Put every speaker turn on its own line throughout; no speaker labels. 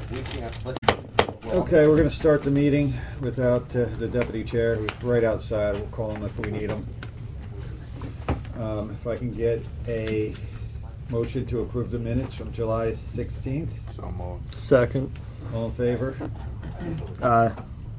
Okay, we're going to start the meeting without the deputy chair, who's right outside. We'll call him if we need him. If I can get a motion to approve the minutes from July 16th.
So moved.
Second.
All in favor?
Aye.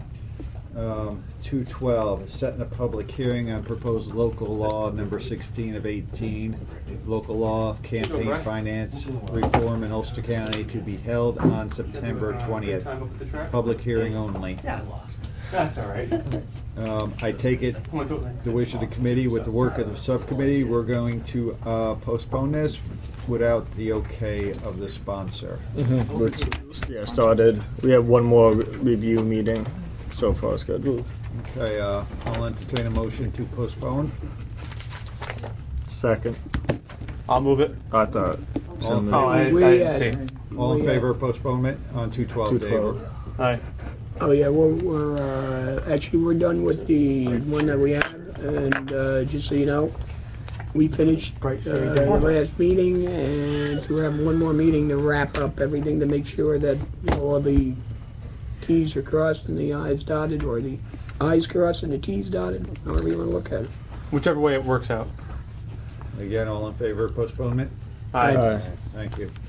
212, setting a public hearing on proposed local law number 16 of 18, local law of campaign finance reform in Ulster County to be held on September 20th. Public hearing only.
That's all right.
I take it the wish of the committee with the work of the subcommittee, we're going to postpone this without the okay of the sponsor.
Mm-hmm. Which, started. We have one more review meeting so far scheduled.
Okay, I'll entertain a motion to postpone.
Second.
I'll move it.
I thought.
All in
I
favor?
didn't see.
All in favor of postponement on 212, David?
212.
Aye.
Oh yeah, we're actually we're done with the one that we had, and just so you know, we finished the last meeting, and so we're having one more meeting to wrap up everything to make sure that all the T's are crossed and the I's dotted, or the I's crossed and the T's dotted, however you want to look at it.
Whichever way it works out.
Again, all in favor of postponement?
Aye.
Aye.
Thank you.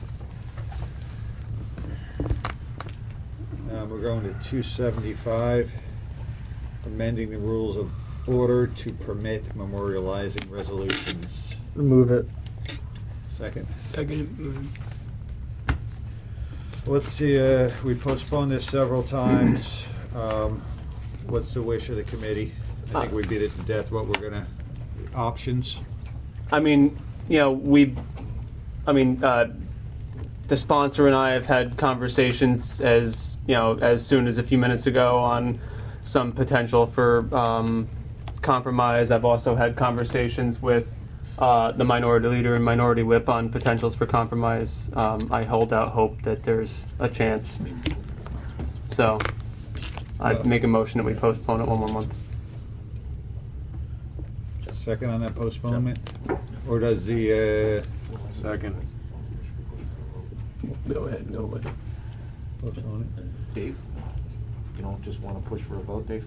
We're going to 275, amending the rules of order to permit memorializing resolutions.
Move it.
Second.
Second.
Let's see, we postponed this several times. What's the wish of the committee? I think we beat it to death. What we're gonna, options?
I mean, the sponsor and I have had conversations as soon as a few minutes ago on some potential for compromise. I've also had conversations with the minority leader and minority whip on potentials for compromise. I hold out hope that there's a chance. So I'd make a motion that we postpone it one more month.
Second on that postponement? Or does the,
Second.
Go ahead, nobody.
postpone it?
Dave, you don't just want to push for a vote, Dave?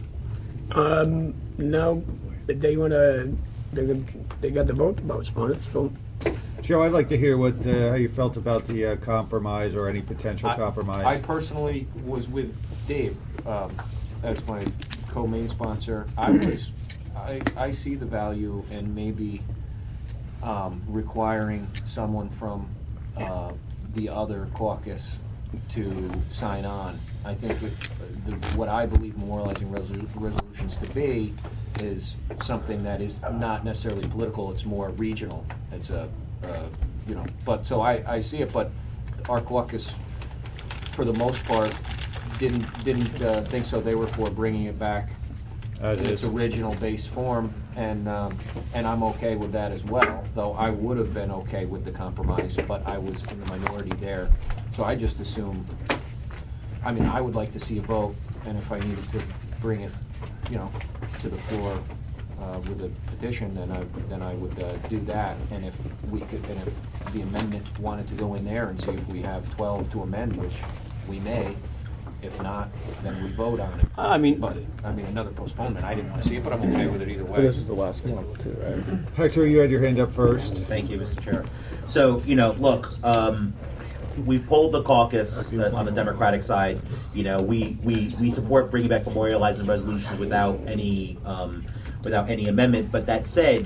No, if they wanna, they got the vote to postpone it, so.
Joe, I'd like to hear what, how you felt about the compromise or any potential compromise.
I personally was with Dave as my co-main sponsor. I see the value in maybe requiring someone from the other caucus to sign on. I think what I believe memorializing resolutions to be is something that is not necessarily political. It's more regional. It's But so I see it. But our caucus, for the most part, didn't think so. They were for bringing it back in its original base form, and I'm okay with that as well. Though I would have been okay with the compromise, but I was in the minority there. So I just assume. I mean, I would like to see a vote, and if I needed to bring it, to the floor with a petition, then I would do that. And if the amendment wanted to go in there and see if we have 12 to amend, which we may. If not, then we vote on it. Another postponement. I didn't want to see it, but I'm okay with it either way.
But this is the last one, too, right?
Hector, you had your hand up first.
Thank you, Mr. Chair. So, look, we've polled the caucus on the Democratic side. We support bringing back memorializing resolutions without any amendment. But that said,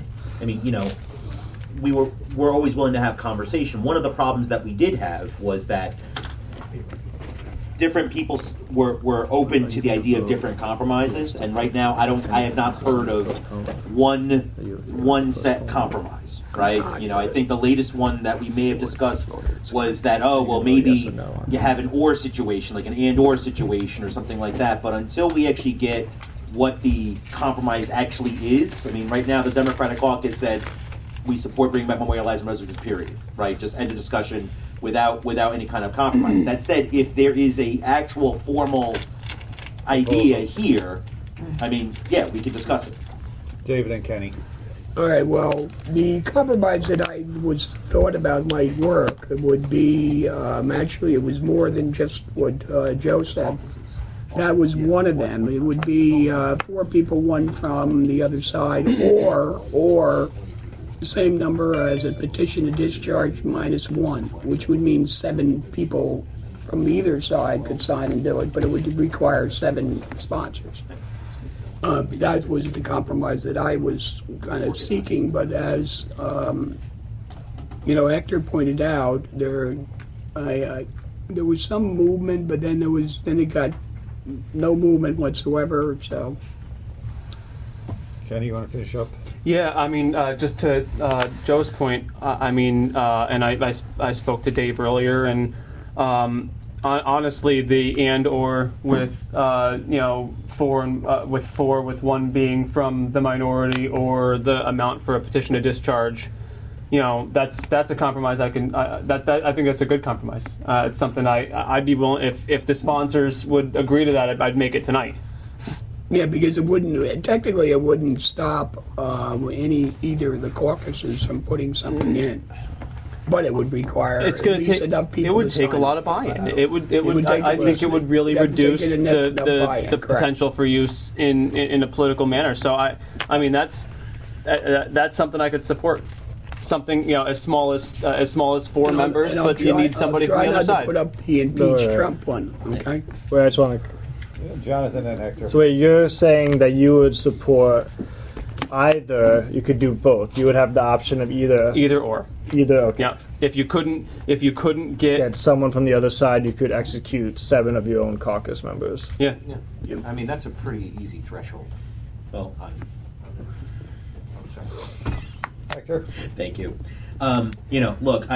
we're always willing to have conversation. One of the problems that we did have was that different people were open to the idea of different compromises, and right now I have not heard of one set compromise. Right? I think the latest one that we may have discussed was that maybe you have an or situation, like an and/or situation or something like that. But until we actually get what the compromise actually is, right now the Democratic caucus said we support bringing back memorializing resolutions. Period. Right? Just end of discussion. Without any kind of compromise. That said, if there is a actual formal idea here, we could discuss it.
David and Kenny.
All right, well, the compromise that I was thought about might work would be, actually, it was more than just what Joe said. That was one of them. It would be 4 people, 1 from the other side, or the same number as a petition to discharge minus 1, which would mean 7 people from either side could sign and do it, but it would require 7 sponsors. That was the compromise that I was kind of seeking, but as Hector pointed out, there was some movement, but then it got no movement whatsoever. So,
Kenny, you want to finish up?
Yeah, I mean, just to Joe's point, and I spoke to Dave earlier, and honestly, the and/or with 4 and with 1 being from the minority, or the amount for a petition to discharge, that's a compromise. I think that's a good compromise. It's something I'd be willing, if the sponsors would agree to that, I'd make it tonight.
yeah, because it wouldn't stop either of the caucuses from putting something in. But it would require
It's going to take.
enough people.
It would
to
take a
sign
lot of buy-in. It would.
take
I think it would really
you'd have to take
reduce
it enough buy-in,
the
correct.
potential for use in a political manner. So I mean that's something I could support. Something as small as 4 members,
And
but you need somebody from the other
I'll try not
side.
to put up the impeach
No,
Trump one, okay?
Wait, I just want to.
Jonathan and Hector.
So wait, you're saying that you would support either? You could do both. You would have the option of either.
Either or.
Okay.
Yeah. If you couldn't get
Get someone from the other side, you could execute 7 of your own caucus members.
yeah.
Yeah. I mean, that's a pretty easy threshold.
Well,
I'm sorry.
Hector?
thank you. Look,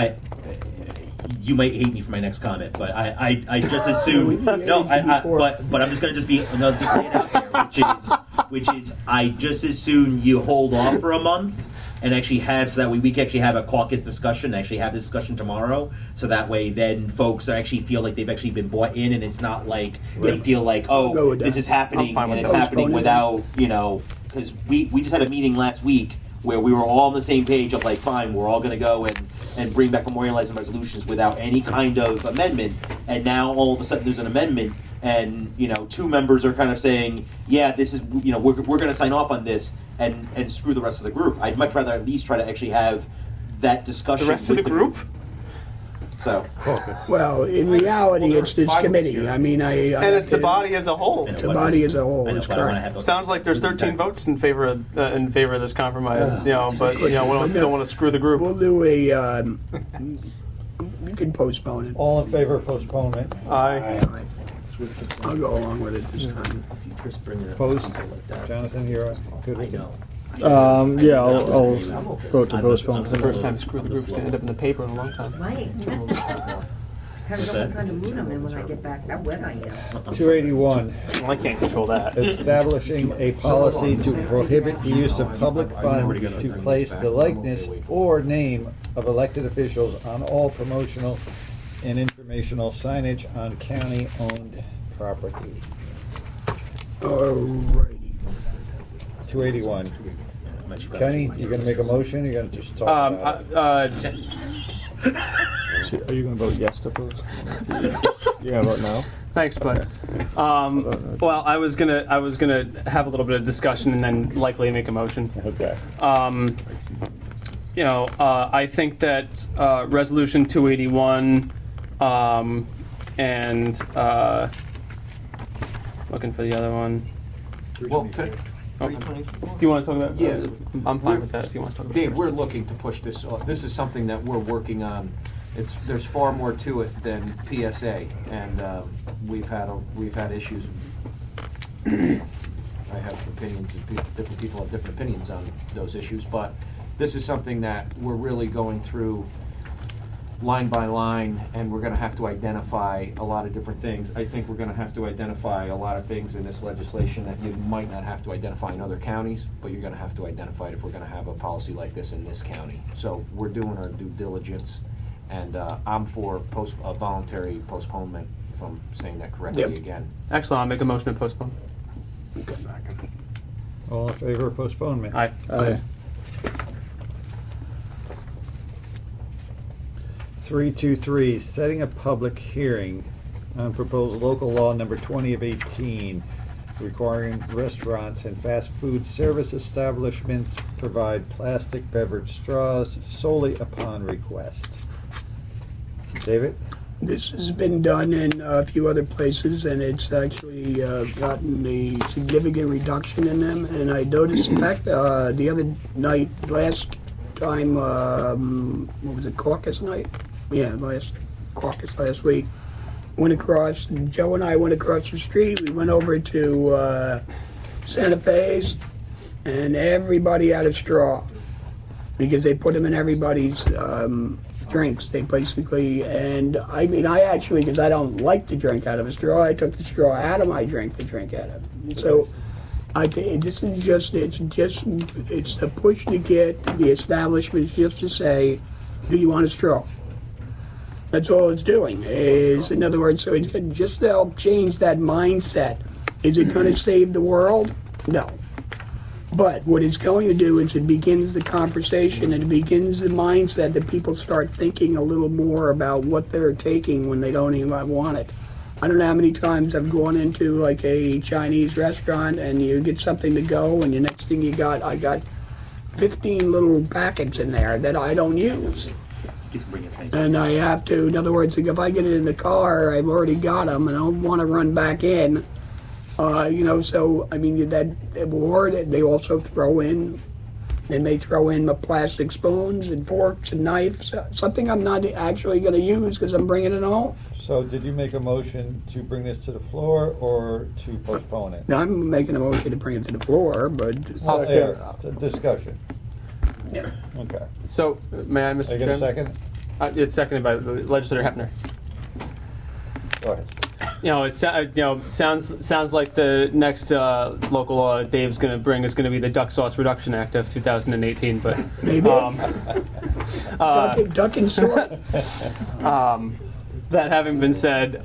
you might hate me for my next comment, but I just assume but I'm just gonna just lay it out there, which is I just assume you hold off for a month and actually have, so that way we can actually have a caucus discussion, actually have this discussion tomorrow, so that way then folks actually feel like they've actually been bought in, and it's not like they feel like,
Go
oh,
with
this
that.
is happening
I'm fine
and
with
it's
that.
happening without, because we just had a meeting last week where we were all on the same page of like, fine, we're all going to go and bring back memorializing resolutions without any kind of amendment, and now all of a sudden there's an amendment, and 2 members are kind of saying, yeah, this is, we're going to sign off on this, and screw the rest of the group. I'd much rather at least try to actually have that discussion.
The rest of
with
the group?
So,
Well, in reality, it's this
5
committee.
here.
I mean,
And it's the body as a whole.
I know,
The
but
body
it's-
as a whole
I know,
is
but I want to
correct.
have those.
Sounds like there's 13 votes in favor of this compromise. But we don't want to screw the group.
We'll do a. You can postpone it.
All in favor of postponement?
Aye.
I'll go along with it this time.
Opposed? Jonathan, you're good with it?
Yeah, I'll vote to postpone.
It's the first time screw the group's going to end up in the paper in a long time.
Right. Depends on what kind of mood I'm in when I get back, how wet I am.
281.
Well, I can't control that.
Establishing a policy to prohibit the use of public funds to place the likeness or name of elected officials on all promotional and informational signage on county-owned property.
Alrighty.
281. Kenny, you going to make a motion? Or you're going to just talk about it?
Are you going to vote yes to post? You're going to vote no?
Thanks, bud. Well, I was gonna have a little bit of discussion and then likely make a motion.
Okay.
I think that Resolution 281 and looking for the other one.
Well, could
Oh. Do you want to talk about?
Yeah.
I'm fine with that. If you want to talk about.
Dave,
it
we're looking to push this off. This is something that we're working on. There's far more to it than PSA, and we've had issues. I have opinions, and different people have different opinions on those issues, but this is something that we're really going through line by line, and we're going to have to identify a lot of different things. I think we're going to have to identify a lot of things in this legislation that you might not have to identify in other counties, but you're going to have to identify it if we're going to have a policy like this in this county. So we're doing our due diligence, and I'm for a voluntary postponement, if I'm saying that correctly again.
Excellent. I'll make a motion to postpone.
All in favor of postponement?
Aye.
Aye.
323, setting a public hearing on proposed local law number 20 of 18, requiring restaurants and fast food service establishments provide plastic beverage straws solely upon request. David?
This has been done in a few other places, and it's actually gotten a significant reduction in them. And I noticed, in fact, the other night, last time, what was it, caucus night? Yeah, last week. Went across, Joe and I went across the street. We went over to Santa Fe's, and everybody had a straw because they put them in everybody's drinks. They basically, and I mean, I actually, because I don't like to drink out of a straw, I took the straw out of my drink to drink out of. So I think this is just, it's a push to get the establishments just to say, do you want a straw? That's all it's doing. Is, in other words, so it's just to help change that mindset. Is it going to save the world? No. But what it's going to do is it begins the conversation and it begins the mindset that people start thinking a little more about what they're taking when they don't even want it. I don't know how many times I've gone into like a Chinese restaurant and you get something to go and the next thing I got 15 little packets in there that I don't use. And I have to, in other words, if I get it in the car, I've already got them and I don't want to run back in. So, I mean, or they also throw in, they may throw in the plastic spoons and forks and knives, something I'm not actually going to use because I'm bringing it home.
So did you make a motion to bring this to the floor or to postpone it?
Now, I'm making a motion to bring it to the floor, but...
Well, there, it's a discussion.
Yeah.
Okay.
So, may I, Mr.
Are you
Chairman?
going to second?
It's seconded by Legislator Hefner.
Go ahead.
Sounds like the next local law Dave's going to bring is going to be the Duck Sauce Reduction Act of 2018. But
maybe duck and sword.
That having been said,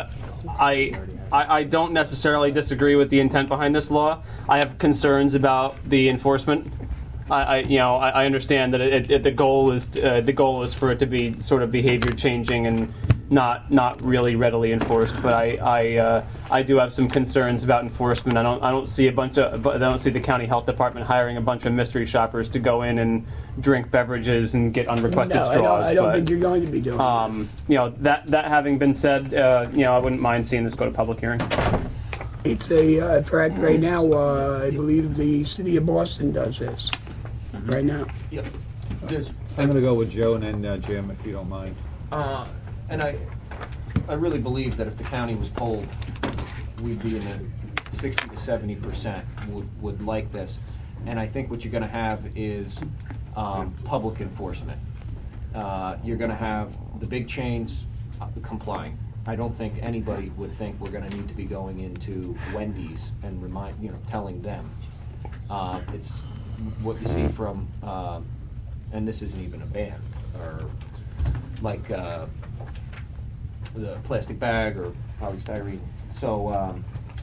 I don't necessarily disagree with the intent behind this law. I have concerns about the enforcement. I understand that the goal is for it to be sort of behavior changing and not really readily enforced. But I do have some concerns about enforcement. I don't see the county health department hiring a bunch of mystery shoppers to go in and drink beverages and get unrequested straws.
I don't think you're going to be doing that.
That having been said, I wouldn't mind seeing this go to public hearing.
It's in fact, right now, I believe the city of Boston does this. Right now.
Yep.
I'm going to go with Joe and then Jim, if you don't mind.
And I really believe that if the county was polled, we'd be in the 60 to 70% would like this. And I think what you're going to have is public enforcement. You're going to have the big chains complying. I don't think anybody would think we're going to need to be going into Wendy's and telling them. It's what you see from, and this isn't even a ban, or like the plastic bag or polystyrene. So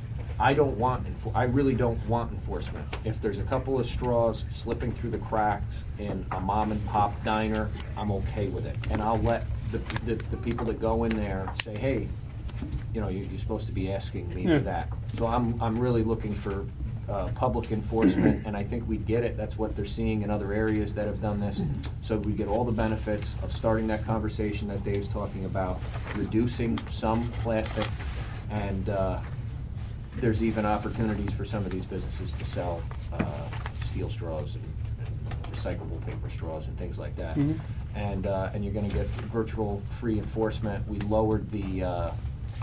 I really don't want enforcement. If there's a couple of straws slipping through the cracks in a mom and pop diner, I'm okay with it, and I'll let the people that go in there say, hey, you're supposed to be asking me for that. So I'm really looking for public enforcement, and I think we'd get it. That's what they're seeing in other areas that have done this. So we get all the benefits of starting that conversation that Dave's talking about, reducing some plastic, and there's even opportunities for some of these businesses to sell steel straws and recyclable paper straws and things like that. Mm-hmm. And you're going to get virtual free enforcement. We lowered the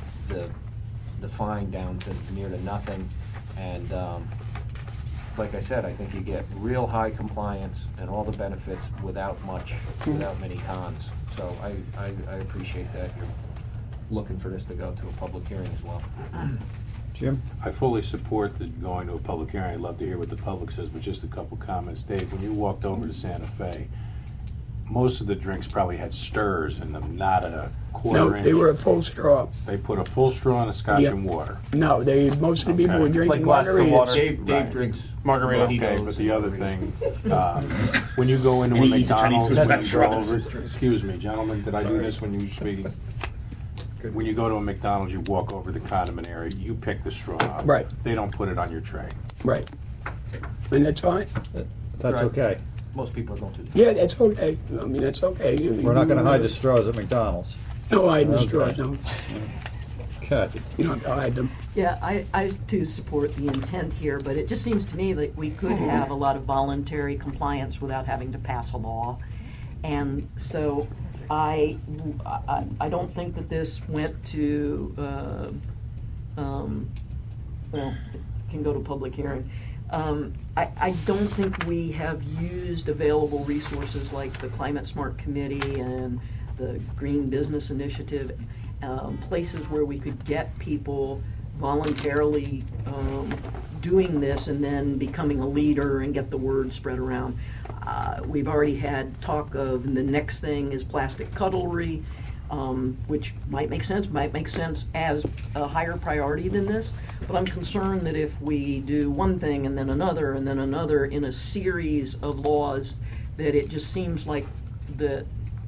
fine down to near to nothing. And like I said, I think you get real high compliance and all the benefits without many cons. So I appreciate that you're looking for this to go to a public hearing as well.
Jim?
I fully support going to a public hearing. I'd love to hear what the public says, but just a couple comments. Dave, when you walked over to Santa Fe, most of the drinks probably had stirs in them, not a quarter
No,
inch.
they were a full straw.
They put a full straw in a scotch
Yep.
and water.
No, most of the people
Okay.
were drinking
Like glasses of
margaritas.
water.
Dave
Right.
drinks
Margarita.
Okay, but the other thing, when you go into
And
a
he eats Chinese
McDonald's,
food
when you go
restaurants.
over, excuse me, gentlemen, did I do this when you were speaking? When you go to a McDonald's, you walk over the condiment area, you pick the straw up.
Right.
They don't put it on your tray.
Right. And that's fine.
That's
Right.
okay.
most people don't do that.
Yeah, that's okay. I mean, that's okay.
We're not gonna hide the straws at McDonald's.
No hiding the
Okay.
straws, no.
Kathy?
You don't have to hide them.
Yeah, I do support the intent here, but it just seems to me that we could have a lot of voluntary compliance without having to pass a law. And so I don't think that this went to, well, it can go to public hearing. I don't think we have used available resources like the Climate Smart Committee and the Green Business Initiative, places where we could get people voluntarily doing this and then becoming a leader and get the word spread around. We've already had talk of the next thing is plastic cutlery, which might make sense as a higher priority than this. But I'm concerned that if we do one thing and then another in a series of laws, that it just seems like that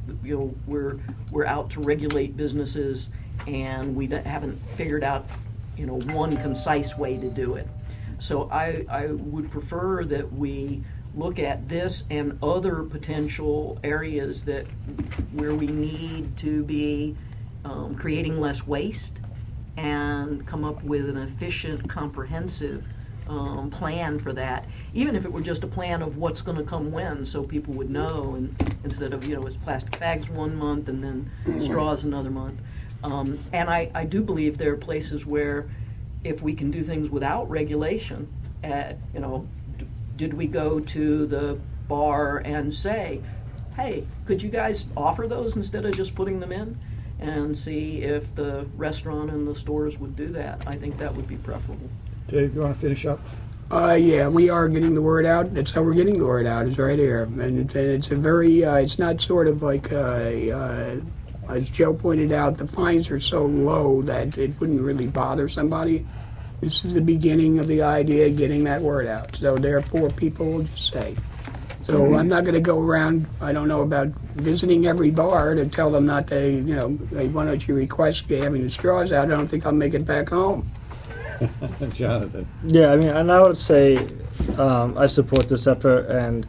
we're out to regulate businesses and we haven't figured out one concise way to do it. So I would prefer that we look at this and other potential areas where we need to be creating less waste and come up with an efficient, comprehensive plan for that. Even if it were just a plan of what's going to come when, so people would know, and instead of it's plastic bags one month and then straws another month. And I do believe there are places where if we can do things without regulation, did we go to the bar and say, hey, could you guys offer those instead of just putting them in? And see if the restaurant and the stores would do that. I think that would be preferable.
Dave, you want to finish up?
Yeah, we are getting the word out. That's how we're getting the word out, is right here. And it's a very, it's not sort of like, as Joe pointed out, the fines are so low that it wouldn't really bother somebody. This is the beginning of the idea of getting that word out. So therefore, people will just say. So I'm not going to go around, I don't know about visiting every bar to tell them not to, hey, why don't you request having the straws out? I don't think I'll make it back home.
Jonathan?
Yeah, I mean, and I would say I support this effort, and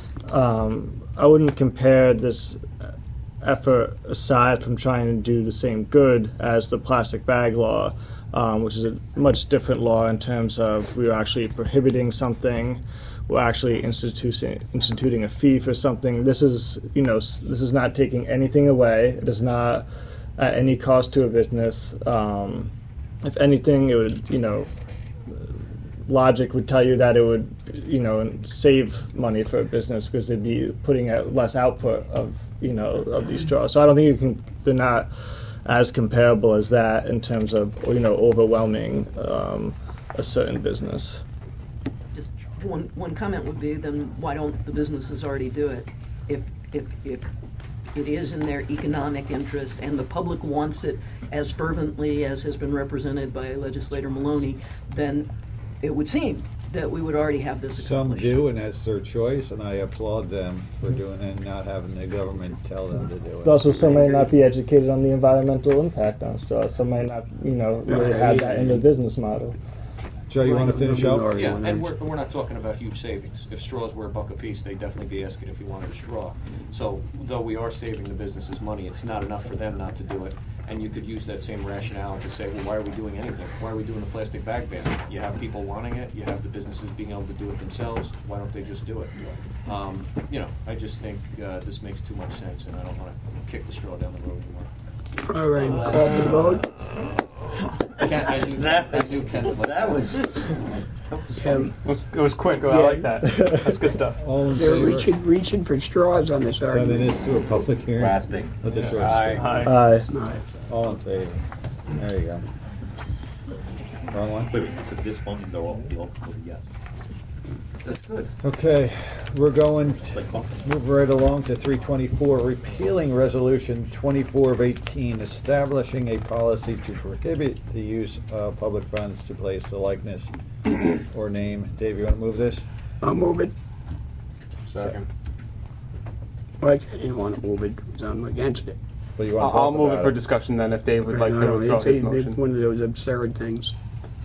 I wouldn't compare this effort aside from trying to do the same good as the plastic bag law, which is a much different law in terms of we were actually prohibiting something. We're actually instituting a fee for something. This is, this is not taking anything away. It is not at any cost to a business. If anything, it would, logic would tell you that it would, save money for a business because they'd be putting out less output of, of these straws. So I don't think they're not as comparable as that in terms of, overwhelming a certain business.
Just one comment would be, then why don't the businesses already do it? If it is in their economic interest and the public wants it as fervently as has been represented by legislator Maloney, then it would seem that we would already have this
Some
accomplished.
do, and that's their choice, and I applaud them for doing it and not having the government tell them to do it.
Also, some may not be educated on the environmental impact on straws. Some may not, really have that in their business model.
Joe, you want to finish up?
Yeah, and we're not talking about huge savings. If straws were $1 a piece, they'd definitely be asking if you wanted a straw. So, though we are saving the businesses money, it's not enough for them not to do it. And you could use that same rationale to say, well, why are we doing anything? Why are we doing a plastic bag ban? You have people wanting it. You have the businesses being able to do it themselves. Why don't they just do it? I just think this makes too much sense, and I don't want to kick the straw down the road anymore.
All right, call the vote.
That was.
It was quick. I like that. That's good stuff.
All in
They're
favor?
reaching for straws on this
Sending
argument.
it to a public hearing?
Grasping.
Let the choice
Aye.
stand.
Hi.
Aye.
All in favor? There you go. Wrong one?
Wait, so this one, they're all yes.
That's good.
Okay, we're going, move right along to 324, repealing Resolution 24 of 18, establishing a policy to prohibit the use of public funds to place the likeness or name. Dave, you want to move this?
I'll move it.
Second.
Well, I didn't want to move it because I'm against it.
Well, you want to
I'll
talk
move it
about
for discussion then if Dave would like to
No,
withdraw
it's
his
It's
motion.
one of those absurd things.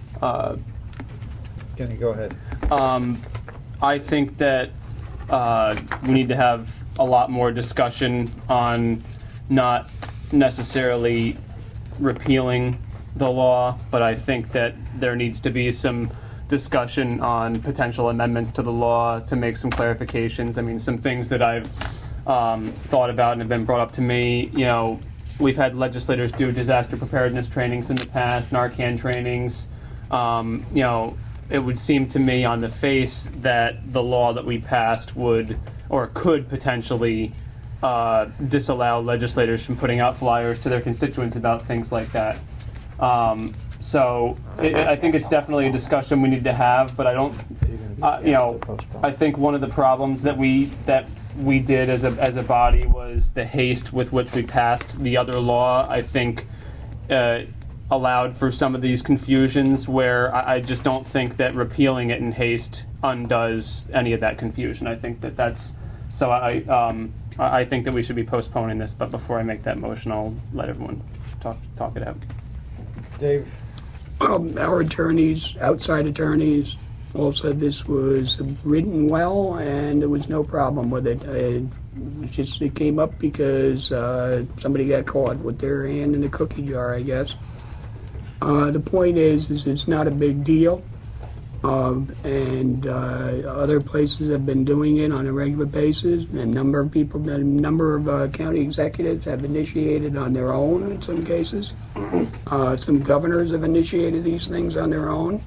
Kenny, go ahead.
I think that we need to have a lot more discussion on not necessarily repealing the law, but I think that there needs to be some discussion on potential amendments to the law to make some clarifications. I mean, some things that I've thought about and have been brought up to me, you know, we've had legislators do disaster preparedness trainings in the past, Narcan trainings. You know, it would seem to me on the face that the law that we passed would or could potentially disallow legislators from putting out flyers to their constituents about things like that. So I think it's definitely a discussion we need to have, but I don't, you know, I think one of the problems that we did as a body was the haste with which we passed the other law. I think allowed for some of these confusions where I just don't think that repealing it in haste undoes any of that confusion. I think that's so. I think that we should be postponing this. But before I make that motion, I'll let everyone talk it out.
Dave?
Our attorneys, outside attorneys, all said this was written well and there was no problem with it. It came up because somebody got caught with their hand in the cookie jar, I guess. The point is it's not a big deal, and other places have been doing it on a regular basis. A number of county executives have initiated on their own in some cases. Some governors have initiated these things on their own.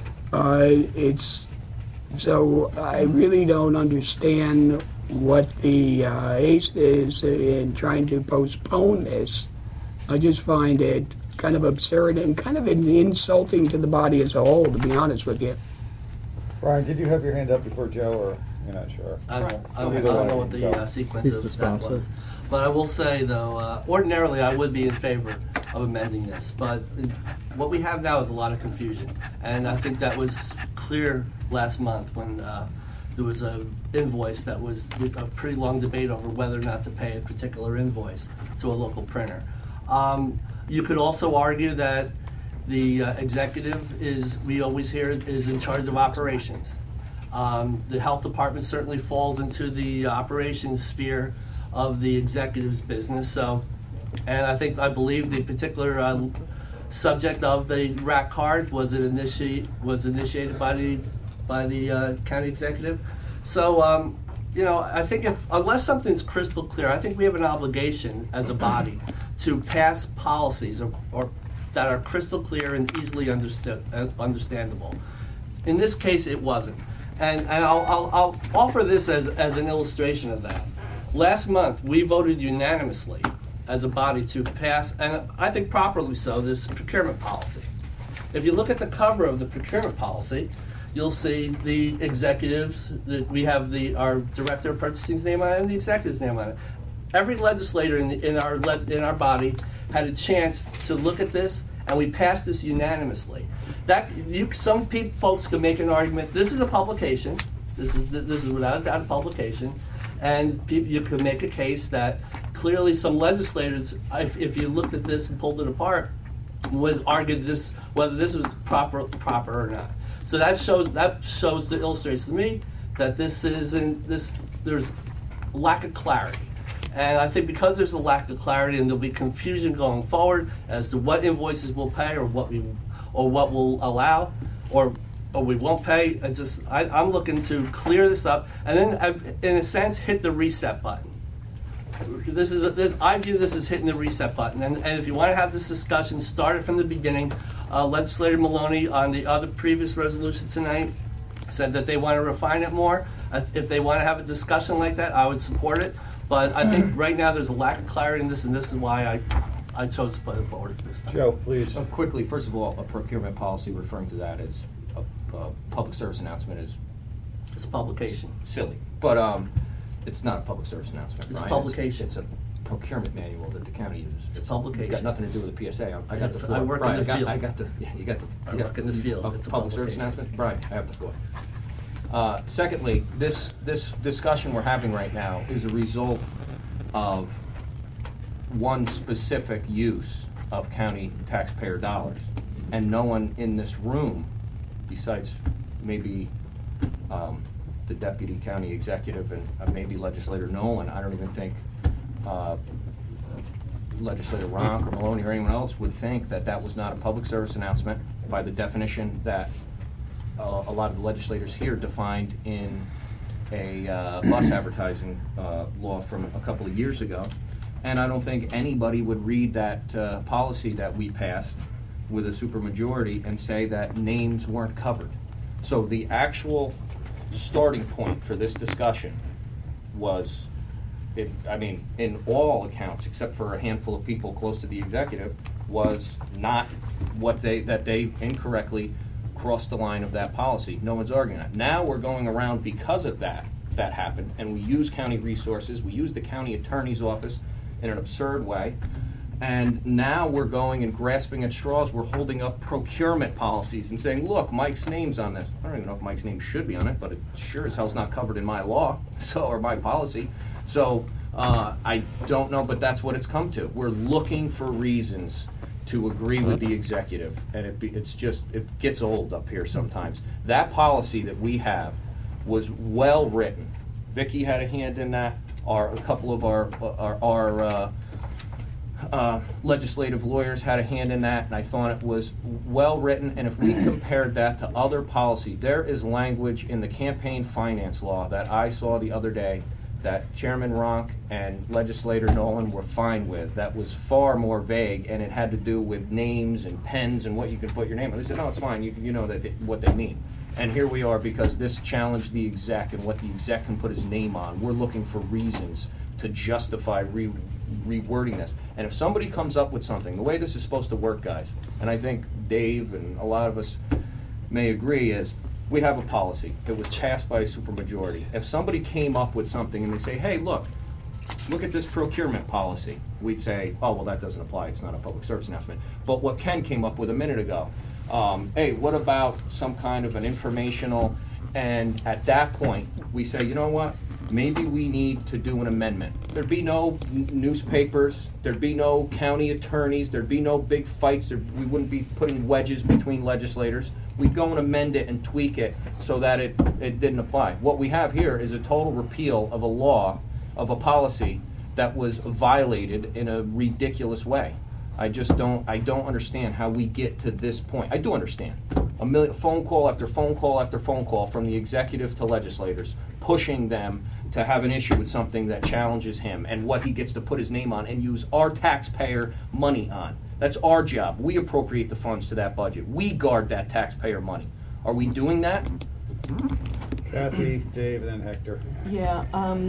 So I really don't understand what the haste is in trying to postpone this. I just find it kind of absurd and kind of insulting to the body as a whole, to be honest with you.
Brian, did you have your hand up before Joe, or you're not sure?
I don't know what the sequence
He's the
of that
sponsor.
was. But I will say, though, ordinarily I would be in favor of amending this. But what we have now is a lot of confusion. And I think that was clear last month when there was an invoice that was a pretty long debate over whether or not to pay a particular invoice to a local printer. You could also argue that the executive we always hear, is in charge of operations. The health department certainly falls into the operations sphere of the executive's business. So, and I believe the particular subject of the RAC card was initiated by the county executive. So, you know, I think unless something's crystal clear, I think we have an obligation as a body to pass policies or that are crystal clear and easily understandable. In this case, it wasn't. And I'll offer this as an illustration of that. Last month, we voted unanimously as a body to pass, and I think properly so, this procurement policy. If you look at the cover of the procurement policy, you'll see the executives, we have our director of purchasing's name on it and the executive's name on it. Every legislator in our body had a chance to look at this, and we passed this unanimously. Some folks could make an argument. This is a publication. This is without a doubt a publication, and you could make a case that clearly some legislators, if you looked at this and pulled it apart, would argue whether this was proper or not. So that illustrates to me that there's lack of clarity. And I think because there's a lack of clarity and there'll be confusion going forward as to what invoices we'll pay or what we'll allow or we won't pay, I'm looking to clear this up and then, in a sense, hit the reset button. I view this as hitting the reset button. And if you want to have this discussion, start it from the beginning. Legislator Maloney on the other previous resolution tonight said that they want to refine it more. If they want to have a discussion like that, I would support it. But I think right now there's a lack of clarity in this, and this is why I chose to put it forward this time.
Joe, please.
Quickly, first of all, a procurement policy referring to that as a public service announcement is
It's a publication.
Silly. But it's not a public service announcement.
It's a
Ryan.
publication.
It's a procurement manual that the county uses.
It's a publication.
Got nothing to do with the PSA. I got the floor.
I work in
Brian,
the field.
I got the. Yeah, you got the.
I work in the field.
Of
It's a
public service
publication.
announcement. Brian, I have the floor. Secondly, this discussion we're having right now is a result of one specific use of county taxpayer dollars, and no one in this room, besides maybe the deputy county executive and maybe legislator Nolan, I don't even think legislator Ronk or Maloney or anyone else would think that that was not a public service announcement by the definition that a lot of the legislators here defined in a bus advertising law from a couple of years ago. And I don't think anybody would read that policy that we passed with a supermajority and say that names weren't covered. So the actual starting point for this discussion was, in all accounts, except for a handful of people close to the executive, was not that they incorrectly crossed the line of that policy. No one's arguing that. Now we're going around because of that happened, and we use county resources, we use the county attorney's office in an absurd way, and now we're going and grasping at straws. We're holding up procurement policies and saying, look, Mike's name's on this. I don't even know if Mike's name should be on it, but it sure as hell's not covered in my law, or my policy. So I don't know, but that's what it's come to. We're looking for reasons to agree with the executive, and it gets old up here sometimes. That policy that we have was well written. Vicki had a hand in that. A couple of our legislative lawyers had a hand in that, and I thought it was well written. And if we compared that to other policy, there is language in the campaign finance law that I saw the other day that Chairman Ronk and legislator Nolan were fine with. That was far more vague, and it had to do with names and pens and what you can put your name on. They said, no, it's fine. You know what they mean. And here we are because this challenged the exec and what the exec can put his name on. We're looking for reasons to justify rewording this. And if somebody comes up with something, the way this is supposed to work, guys, and I think Dave and a lot of us may agree, is we have a policy that was passed by a supermajority. If somebody came up with something and they say, hey, look at this procurement policy, we'd say, oh, well, that doesn't apply. It's not a public service announcement. But what Ken came up with a minute ago, hey, what about some kind of an informational? And at that point, we say, you know what? Maybe we need to do an amendment. There'd be no newspapers. There'd be no county attorneys. There'd be no big fights. We wouldn't be putting wedges between legislators. We'd go and amend it and tweak it so that it didn't apply. What we have here is a total repeal of a law, of a policy that was violated in a ridiculous way. I don't understand how we get to this point. I do understand. Phone call after phone call after phone call from the executive to legislators, pushing them to have an issue with something that challenges him and what he gets to put his name on and use our taxpayer money on. That's our job. We appropriate the funds to that budget. We guard that taxpayer money. Are we doing that?
Kathy, Dave, and then Hector.
Yeah,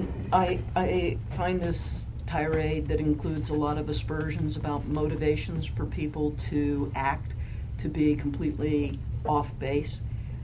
I find this tirade that includes a lot of aspersions about motivations for people to act to be completely off base.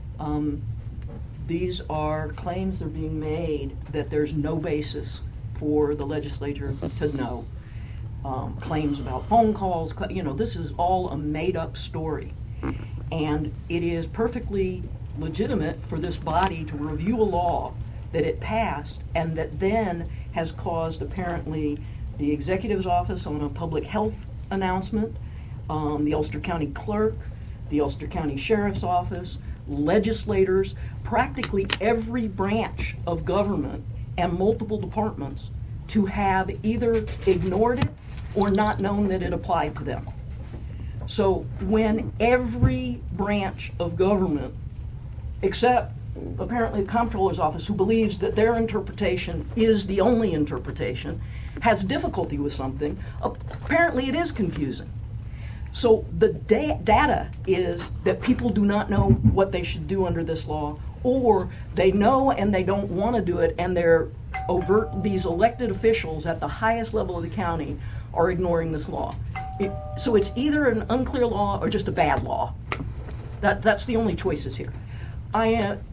These are claims that are being made that there's no basis for the legislature to know. Claims about phone calls, this is all a made-up story. And it is perfectly legitimate for this body to review a law that it passed and that then has caused apparently the executive's office on a public health announcement, the Ulster County clerk, the Ulster County Sheriff's Office, legislators, practically every branch of government and multiple departments to have either ignored it or not known that it applied to them. So when every branch of government, except apparently the comptroller's office, who believes that their interpretation is the only interpretation, has difficulty with something, apparently it is confusing. So the data is that people do not know what they should do under this law, or they know and they don't want to do it, and these elected officials at the highest level of the county are ignoring this law. So it's either an unclear law or just a bad law. That's the only choices here. I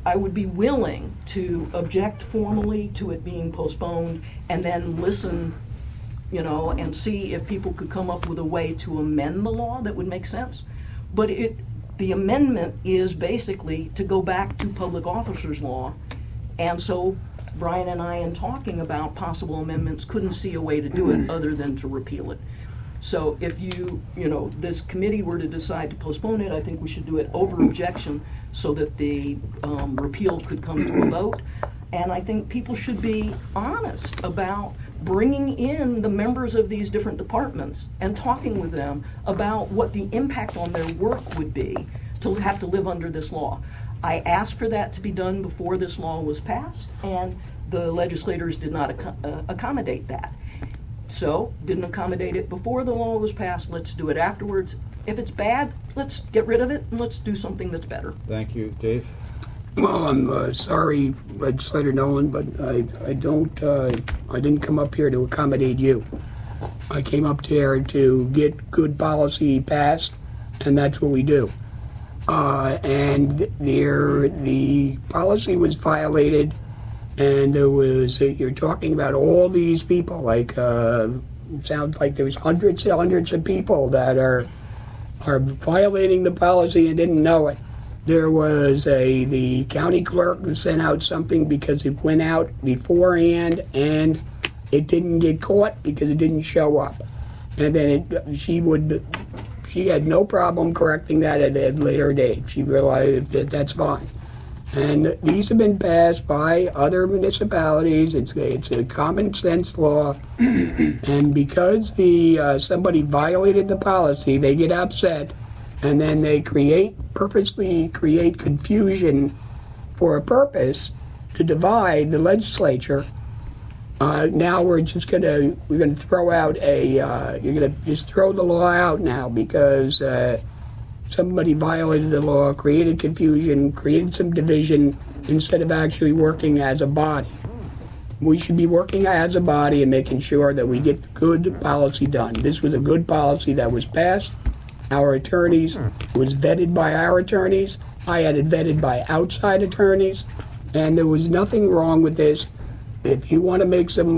I would be willing to object formally to it being postponed and then listen, and see if people could come up with a way to amend the law that would make sense. But the amendment is basically to go back to public officers law. And so Brian and I, in talking about possible amendments, couldn't see a way to do it other than to repeal it. So if this committee were to decide to postpone it, I think we should do it over objection so that the repeal could come to a vote. And I think people should be honest about bringing in the members of these different departments and talking with them about what the impact on their work would be to have to live under this law. I asked for that to be done before this law was passed, and the legislators did not accommodate that. So, didn't accommodate it before the law was passed, let's do it afterwards. If it's bad, let's get rid of it and let's do something that's better.
Thank you. Dave?
Well, I'm sorry, Legislator Nolan, but I didn't come up here to accommodate you. I came up here to get good policy passed, and that's what we do. And the policy was violated, and you're talking about all these people, sounds like there's hundreds and hundreds of people that are violating the policy and didn't know it. There was the county clerk who sent out something because it went out beforehand and it didn't get caught because it didn't show up. And then she had no problem correcting that at a later date. She realized that that's fine. And these have been passed by other municipalities. It's a common sense law. And because somebody violated the policy, they get upset. And then they purposely create confusion for a purpose to divide the legislature. Now we're gonna throw out you're gonna just throw the law out now because somebody violated the law, created confusion, created some division instead of actually working as a body. We should be working as a body and making sure that we get good policy done. This was a good policy that was passed. Our attorneys, was vetted by our attorneys. I had it vetted by outside attorneys, and there was nothing wrong with this. If you want to make some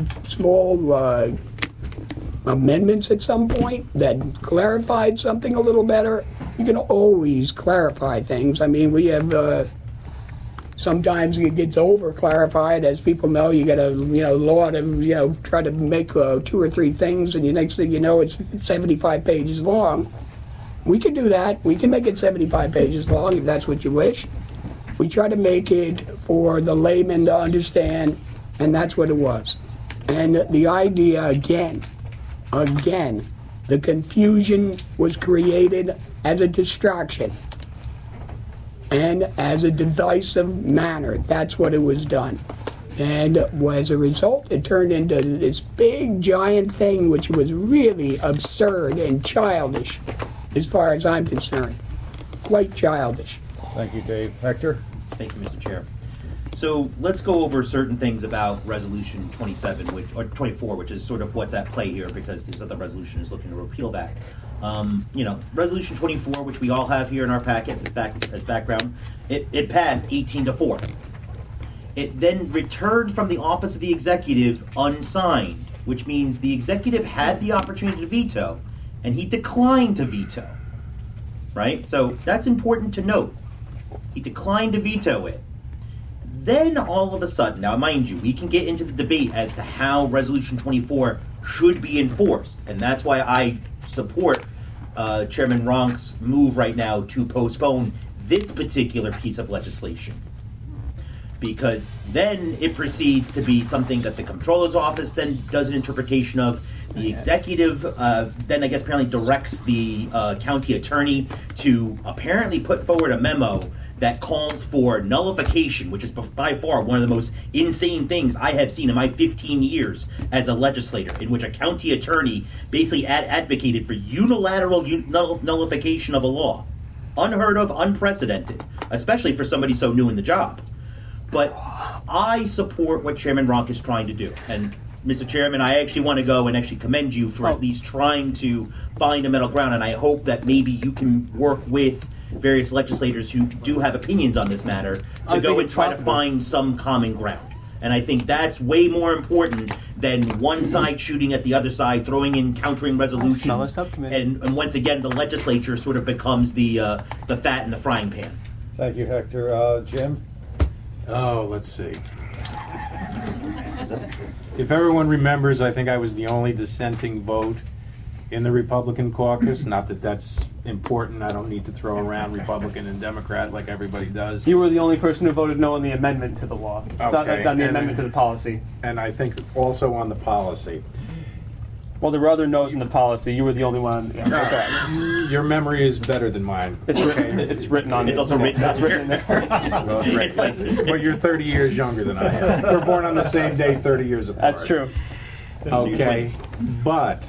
small amendments at some point that clarified something a little better, you can always clarify things. I mean, we have sometimes it gets over clarified. As people know, you get a law to try to make 2 or 3 things, and the next thing you know, it's 75 pages long. We can do that. We can make it 75 pages long if that's what you wish. We try to make it for the layman to understand, and that's what it was. And the idea, again, the confusion was created as a distraction and as a divisive manner. That's what it was done. And as a result, it turned into this big, giant thing, which was really absurd and childish, as far as I'm concerned. Quite childish.
Thank you, Dave. Hector?
Thank you, Mr. Chair. So let's go over certain things about Resolution 27, or 24, which is sort of what's at play here, because this other resolution is looking to repeal that. Resolution 24, which we all have here in our packet as background, it passed 18-4. It then returned from the Office of the Executive unsigned, which means the executive had the opportunity to veto, and he declined to veto. Right? So that's important to note. He declined to veto it. Then all of a sudden, now mind you, we can get into the debate as to how Resolution 24 should be enforced, and that's why I support Chairman Ronk's move right now to postpone this particular piece of legislation. Because then it proceeds to be something that the Comptroller's Office then does an interpretation of. The executive then, I guess, apparently directs the county attorney to apparently put forward a memo that calls for nullification, which is by far one of the most insane things I have seen in my 15 years as a legislator, in which a county attorney basically advocated for unilateral nullification of a law. Unheard of, unprecedented, especially for somebody so new in the job. But I support what Chairman Ronk is trying to do. And Mr. Chairman, I actually want to go and actually commend you for at least trying to find a middle ground, and I hope that maybe you can work with various legislators who do have opinions on this matter
I
to go
think
and
it's
try to
possible.
find some common ground. And I think that's way more important than one side shooting at the other side, throwing in countering
Smell a
resolutions.
subcommittee.
And once again, the legislature sort of becomes the fat in the frying pan.
Thank you, Hector. Jim?
Oh, let's see. If everyone remembers, I think I was the only dissenting vote in the Republican caucus. Not that that's important. I don't need to throw around Republican and Democrat like everybody does.
You were the only person who voted no on the amendment to the law, not
Okay,
on the
and-
amendment to the policy.
And I think also on the policy.
Well, there were other no's in the policy. You were the only one. Yeah, okay.
Your memory is better than mine.
It's written. It's written on.
It's also written
It's
on
written in there.
Well, great.
It's like-
But you're 30 years younger than I am. We're born on the same day, 30 years apart.
That's true.
Okay, but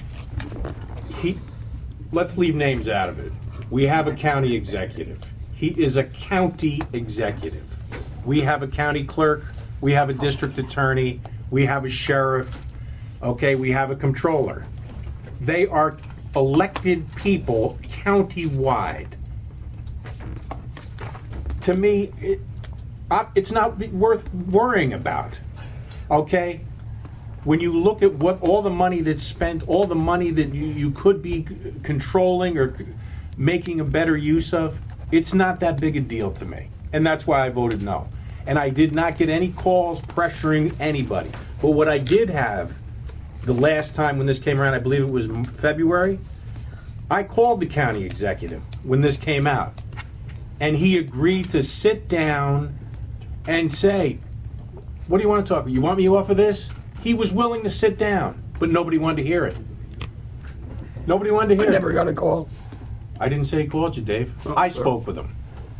let's leave names out of it. We have a county executive. He is a county executive. We have a county clerk. We have a district attorney. We have a sheriff. Okay, we have a controller. They are elected people county-wide. To me, it's not worth worrying about. Okay? When you look at what all the money that's spent, all the money that you could be controlling or making a better use of, it's not that big a deal to me. And that's why I voted no. And I did not get any calls pressuring anybody. But what I did have the last time when this came around, I believe it was February, I called the county executive when this came out. And he agreed to sit down and say, what do you want to talk about? You want me off of this? He was willing to sit down, but nobody wanted to hear it. Nobody wanted to hear
I
it.
never got a call.
I didn't say he called you, Dave.
Oh,
I
sorry.
spoke with him.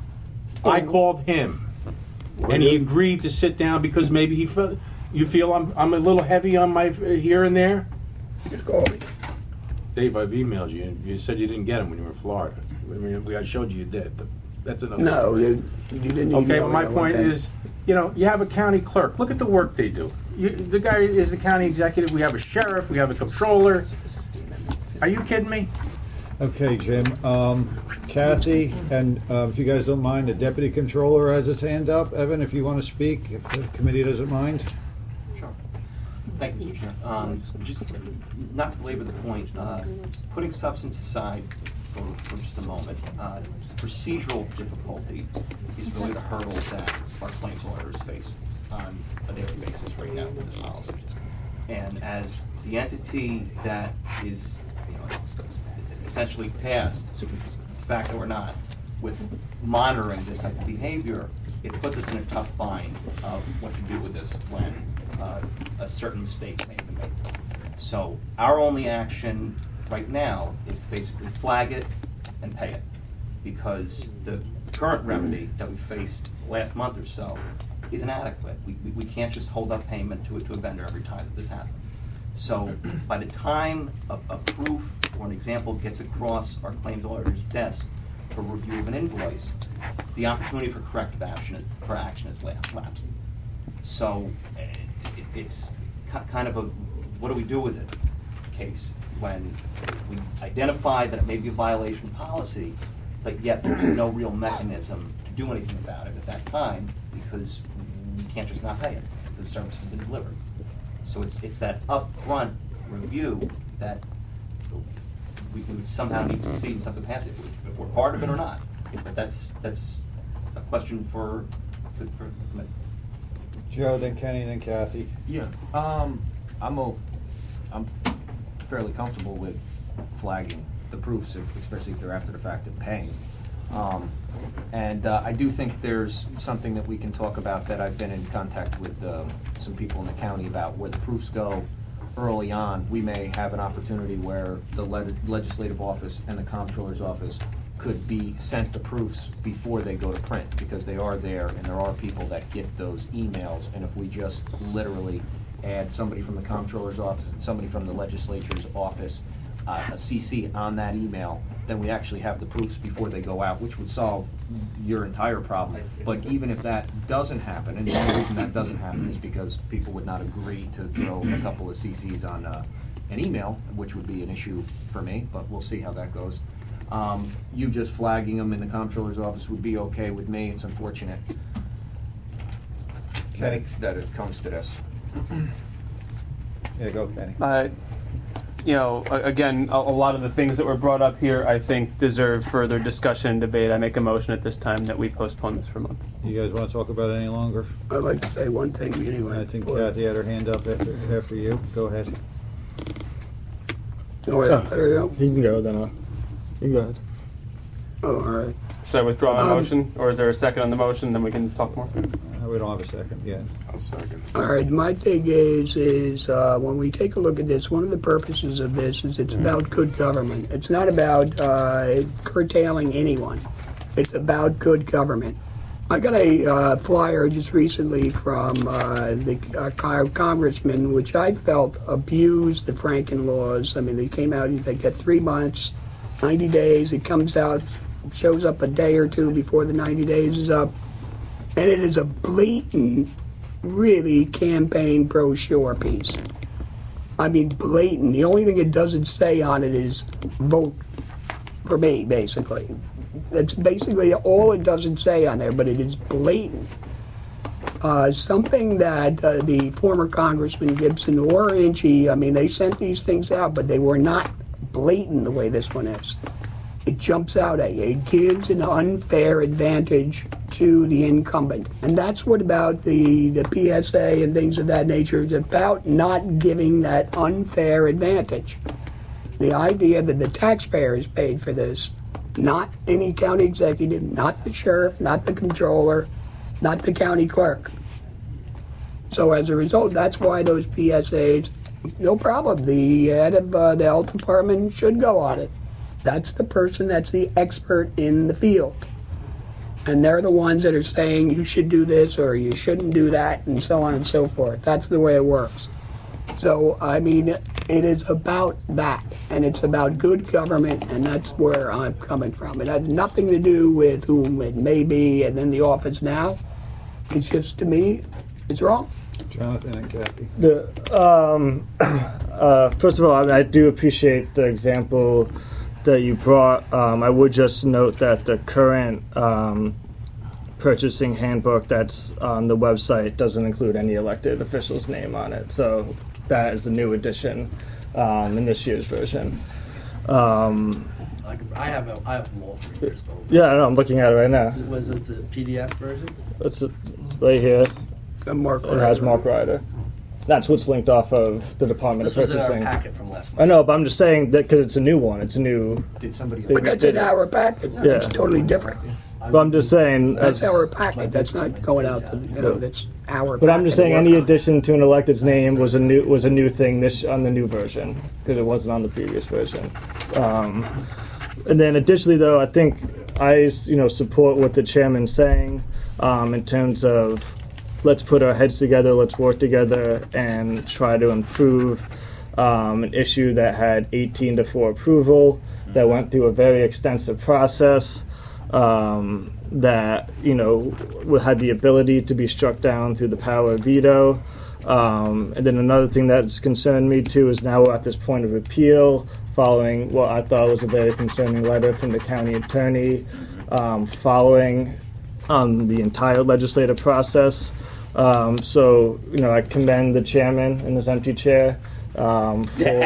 I called him, and he agreed to sit down because maybe he felt. You feel I'm a little heavy on my here and there.
Just call me.
Dave, I've emailed you. You said you didn't get him when you were in Florida. I mean, I showed you did, but that's another.
No,
story.
you didn't.
Okay,
email
but my
me. I
point
went
is, you have a county clerk. Look at the work they do. The guy is the county executive. We have a sheriff. We have a controller. Are you kidding me?
Okay, Jim. Kathy, and if you guys don't mind, the deputy controller has his hand up. Evan, if you want to speak, if the committee doesn't mind.
Sure. Thank you, Mr. Chair. Just not to belabor the point, putting substance aside for just a moment, procedural difficulty is really the hurdle that our claims lawyers face on a daily basis right now with this policy. And as the entity that is essentially passed, fact or not, with monitoring this type of behavior, it puts us in a tough bind of what to do with this when a certain mistake may be made. So our only action right now is to basically flag it and pay it, because the current remedy that we faced last month or so is inadequate. We can't just hold up payment to a vendor every time that this happens. So by the time a proof or an example gets across our claims auditor's desk for review of an invoice, the opportunity for corrective action is lapsed. So it's kind of a what do we do with it case when we identify that it may be a violation of policy, but yet there's no real mechanism to do anything about it at that time because we can't just not pay it. The service has been delivered. So it's that upfront review that we would somehow need to see in some capacity, if we're part of it or not. But that's a question for the committee.
Joe, then Kenny, then Kathy.
Yeah, I'm fairly comfortable with flagging the proofs, especially if they're after the fact and paying. And I do think there's something that we can talk about that I've been in contact with some people in the county about where the proofs go early on. We may have an opportunity where the legislative office and the comptroller's office could be sent the proofs before they go to print, because they are there and there are people that get those emails. And if we just literally add somebody from the comptroller's office and somebody from the legislature's office, a CC on that email, then we actually have the proofs before they go out, which would solve your entire problem. But even if that doesn't happen, and the only reason that doesn't happen is because people would not agree to throw a couple of CCs on an email, which would be an issue for me, but we'll see how that goes. You just flagging them in the comptroller's office would be okay with me. It's unfortunate that it comes to this.
Yeah, go, Kenny.
Again, a lot of the things that were brought up here, I think, deserve further discussion and debate. I make a motion at this time that we postpone this for a month.
You guys want to talk about it any longer?
I'd like to say one thing anyway.
I think Kathy had her hand up after you. Go ahead.
Oh, yeah, there you go.
You can go then. You can go ahead.
Oh, all right.
Should I withdraw my motion, or is there a second on the motion? Then we can talk more.
We don't have a second yet.
I'll second.
All right, my thing is when we take a look at this, one of the purposes of this is it's about good government. It's not about curtailing anyone. It's about good government. I got a flyer just recently from the congressman, which I felt abused the Franken laws. I mean, they came out, they get 3 months, 90 days. It comes out, shows up a day or two before the 90 days is up. And it is a blatant, really campaign brochure piece. I mean, blatant. The only thing it doesn't say on it is vote for me, basically. That's basically all it doesn't say on there, but it is blatant. Something that the former Congressman Gibson or Inchy, I mean, they sent these things out, but they were not blatant the way this one is. It jumps out at you. It gives an unfair advantage to the incumbent. And that's what about the PSA and things of that nature is about, not giving that unfair advantage. The idea that the taxpayer is paid for this, not any county executive, not the sheriff, not the controller, not the county clerk. So as a result, that's why those PSAs, no problem. The head of the health department should go on it. That's the person that's the expert in the field. And they're the ones that are saying you should do this or you shouldn't do that and so on and so forth. That's the way it works. So, I mean, it is about that. And it's about good government, and that's where I'm coming from. It has nothing to do with whom it may be and in the office now. It's just, to me, it's wrong.
Jonathan and Kathy.
First of all, I do appreciate the example that you brought. I would just note that the current purchasing handbook that's on the website doesn't include any elected official's name on it. So that is a new addition in this year's version.
I have them all for years old.
Yeah, I know, I'm looking at it right now.
Was it the PDF version?
It's right here.
Mark
It has Mark Ryder. That's what's linked off of the Department
This
of
was in
Purchasing.
our packet from last month.
I know, but I'm just saying that because it's a new one. It's a new.
Did somebody?
They
But that's
did
in
it.
our packet.
Yeah.
It's totally different.
But I'm just saying.
That's our packet. That's not going out to, that's our
But I'm just
packet.
saying, any addition to an elected's name was a new thing on the new version because it wasn't on the previous version. And then additionally, though, I think I support what the chairman's saying in terms of let's put our heads together, let's work together, and try to improve an issue that had 18-4 approval, that went through a very extensive process, that had the ability to be struck down through the power of veto. And then another thing that's concerned me too is now we're at this point of appeal, following what I thought was a very concerning letter from the county attorney, following the entire legislative process. So I commend the chairman in this empty chair for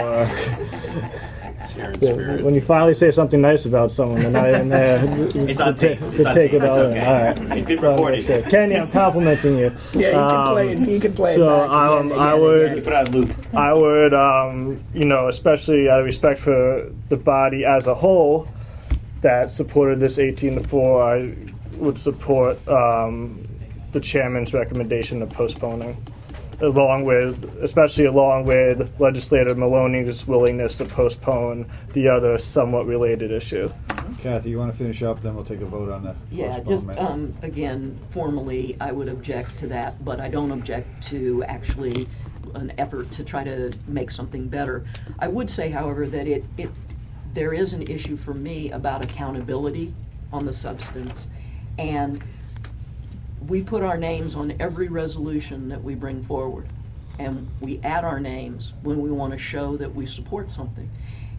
when you finally say something nice about someone, they're not even there
It's on tape.
to
It's on
take
tape.
it all
It's
in.
okay.
All right,
It's been
So,
recorded.
sure. Kenny, I'm complimenting you.
Yeah, you can play it. You can play it.
So
back again,
I
again,
would.
again.
Put it on loop.
I would, especially out of respect for the body as a whole that supported this 18-4, I would support the chairman's recommendation of postponing, along with Legislator Maloney's willingness to postpone the other somewhat related issue.
Kathy, you want to finish up? Then we'll take a vote on the
Yeah, just
postponement.
again, formally, I would object to that, but I don't object to actually an effort to try to make something better. I would say, however, that there is an issue for me about accountability on the substance, and we put our names on every resolution that we bring forward, and we add our names when we want to show that we support something.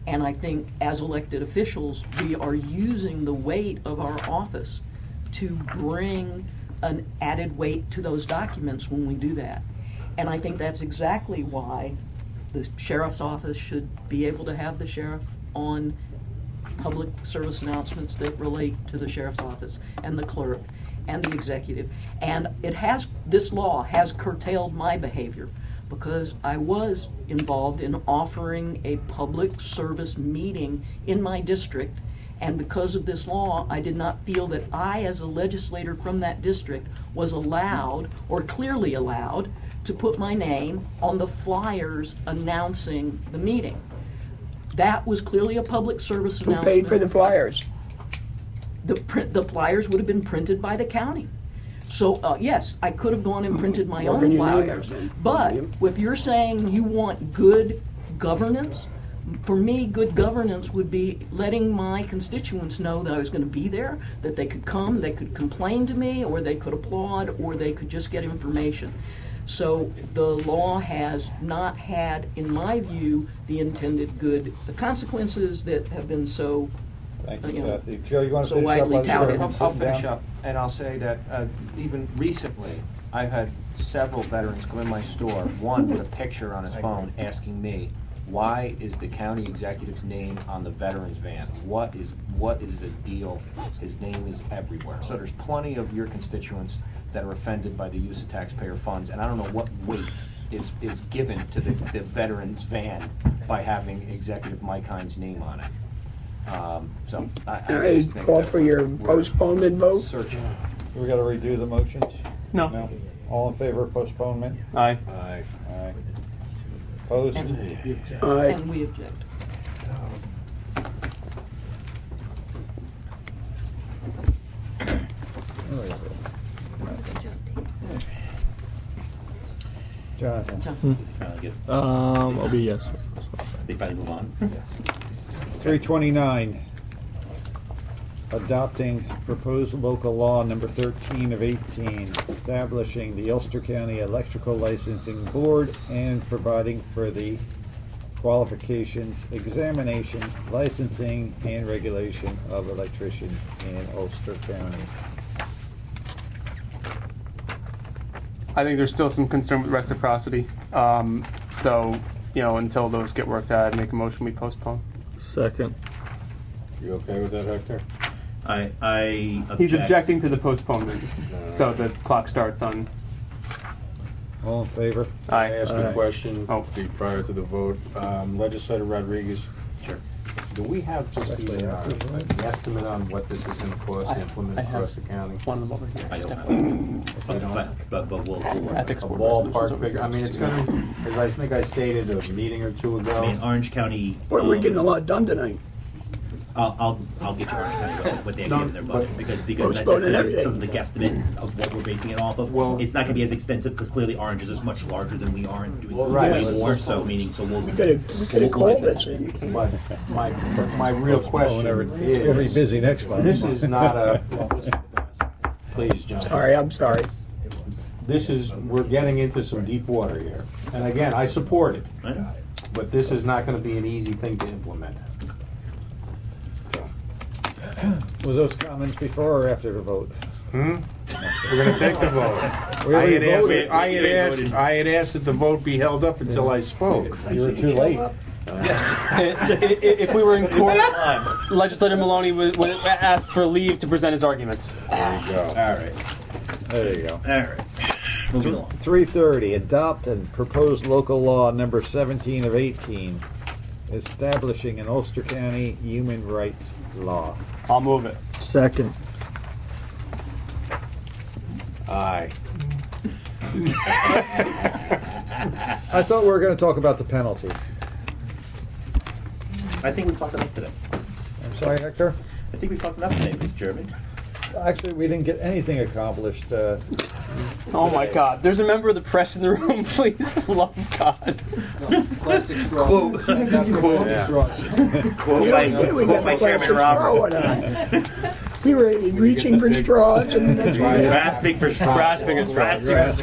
And I think as elected officials, we are using the weight of our office to bring an added weight to those documents when we do that. And I think that's exactly why the sheriff's office should be able to have the sheriff on public service announcements that relate to the sheriff's office and the clerk and the executive. And this law has curtailed my behavior because I was involved in offering a public service meeting in my district, and because of this law, I did not feel that I, as a legislator from that district, was allowed, or clearly allowed, to put my name on the flyers announcing the meeting. That was clearly a public service
Who
announcement.
paid for the flyers?
The flyers would have been printed by the county. So, yes, I could have gone and printed my
Well,
own
then you need
flyers.
them.
But if you're saying you want good governance, for me, good governance would be letting my constituents know that I was going to be there, that they could come, they could complain to me, or they could applaud, or they could just get information. So the law has not had, in my view, the intended good consequences that have been so.
Thank you,
You know,
Kathy. Joe, you want to
so
finish up?
widely
Let's
touted.
start
I'll
sitting
finish
down.
up, and I'll say that even recently, I've had several veterans come in my store, one with a picture on his phone asking me, why is the county executive's name on the veterans van? What is the deal? His name is everywhere. So there's plenty of your constituents that are offended by the use of taxpayer funds, and I don't know what weight is given to the veterans van by having Executive Mike Hines' name on it. So I
I
just think
call
that
for your
we're
postponement vote.
searching.
We got to redo the motions?
No.
All in favor of postponement?
Aye.
Aye.
Aye. Opposed?
Aye.
And we object.
Jonathan.
I'll be yes.
They probably move on.
329, adopting proposed local law number 13 of 18, establishing the Ulster County Electrical Licensing Board and providing for the qualifications, examination, licensing, and regulation of electricians in Ulster County.
I think there's still some concern with reciprocity. So, until those get worked out, I'd make a motion we postpone.
Second.
You okay with that, Hector?
I object.
He's objecting to the postponement, so the clock starts on.
All in favor?
I ask a
Aye.
question
Oh.
prior to the vote. Legislator Rodriguez,
Sure.
do we have just an estimate on what this is going to cost to implement
I have
across the county?
One of them over here.
I don't
Definitely.
know. But we'll work.
Ethics
A
board resolutions
ballpark
over
figure?
here.
I mean, it's going to, as I think I stated a meeting or two ago.
I mean, Orange County.
Boy, we're getting a lot done tonight.
I'll get you Orange County what they have in their budget because
Postpone it every day.
that's some of the guesstimate of what we're basing it off of.
Well-
It's not going to be as extensive because clearly Orange is much larger than we are and doing
Right.
way more. So we'll.
We could have called this in.
But my real question
We'll be
is,
busy next month.
this is not a, please, John.
Sorry, I'm sorry.
We're getting into some deep water here. And again, I support it,
Right?
but this is not going to be an easy thing to implement.
Was those comments before or after the vote?
We're going to take the vote.
We
I
already
had asked,
voted.
I had asked that the vote be held up until I spoke.
You were too late.
If we were in court, Legislator Maloney would ask for leave to present his arguments.
There you go.
All right.
There you go.
All right. Moving along.
330, adopt and propose local law number 17 of 18, establishing an Ulster County human rights law.
I'll move it.
Second.
Aye.
I thought we were going to talk about the penalty.
I think we talked enough today.
I'm sorry, Hector?
I think we talked enough today, Mr. Chairman.
Actually, we didn't get anything accomplished.
Oh my God! There's a member of the press in the room. Please, for the love of God.
Quote
Yeah, we got
by
the
Chairman
plastic straw or
Roberts.
not? We were reaching for straws, and that's why.
Grasping for straws.
Grasping at straws.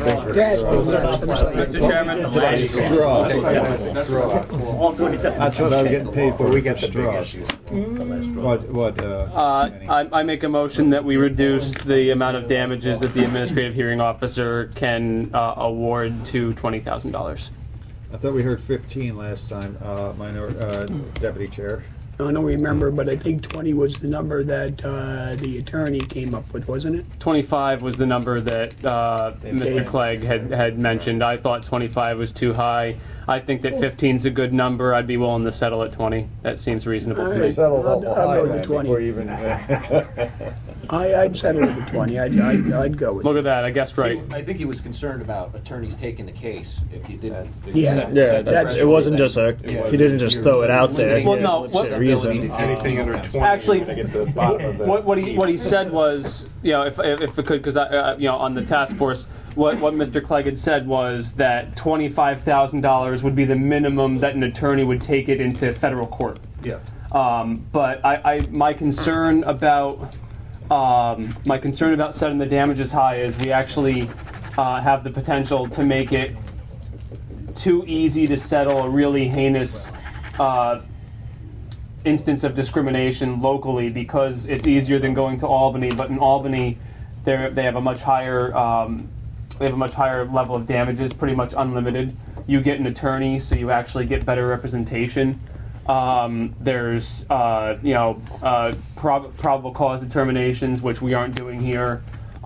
Mr.
Chairman,
That's what I'm getting paid for. We get straws.
I make a motion that we reduce the amount of damages that the administrative hearing officer can award to $20,000.
I thought we heard 15 last time, Deputy Chair.
I don't remember, but I think 20 was the number that the attorney came up with, wasn't it?
25 was the number that Mr. Clegg had mentioned. I thought 25 was too high. I think that 15 is a good number. I'd be willing to settle at 20. That seems reasonable to me.
Settled
I'll go with 20.
before you even.
I'd settle with 20. I'd go with
Look
it.
at that. I guessed right.
I think he was concerned about attorneys taking the case if you didn't. if you
Yeah.
said-
Yeah,
said the
that's-
it wasn't
rest
just
of
a.
it, that-
He didn't just throw it out there. He
Well,
had
no,
a
what-
legit reason.
Anything under 20.
Actually,
What
what he said was, if it could, because on the task force, what Mr. Clegg had said was that $25,000 would be the minimum that an attorney would take it into federal court.
Yeah.
But my concern about setting the damages high is we actually have the potential to make it too easy to settle a really heinous instance of discrimination locally, because it's easier than going to Albany. But in Albany, they have a much higher level of damages, pretty much unlimited. You get an attorney, so you actually get better representation. There's probable cause determinations, which we aren't doing here.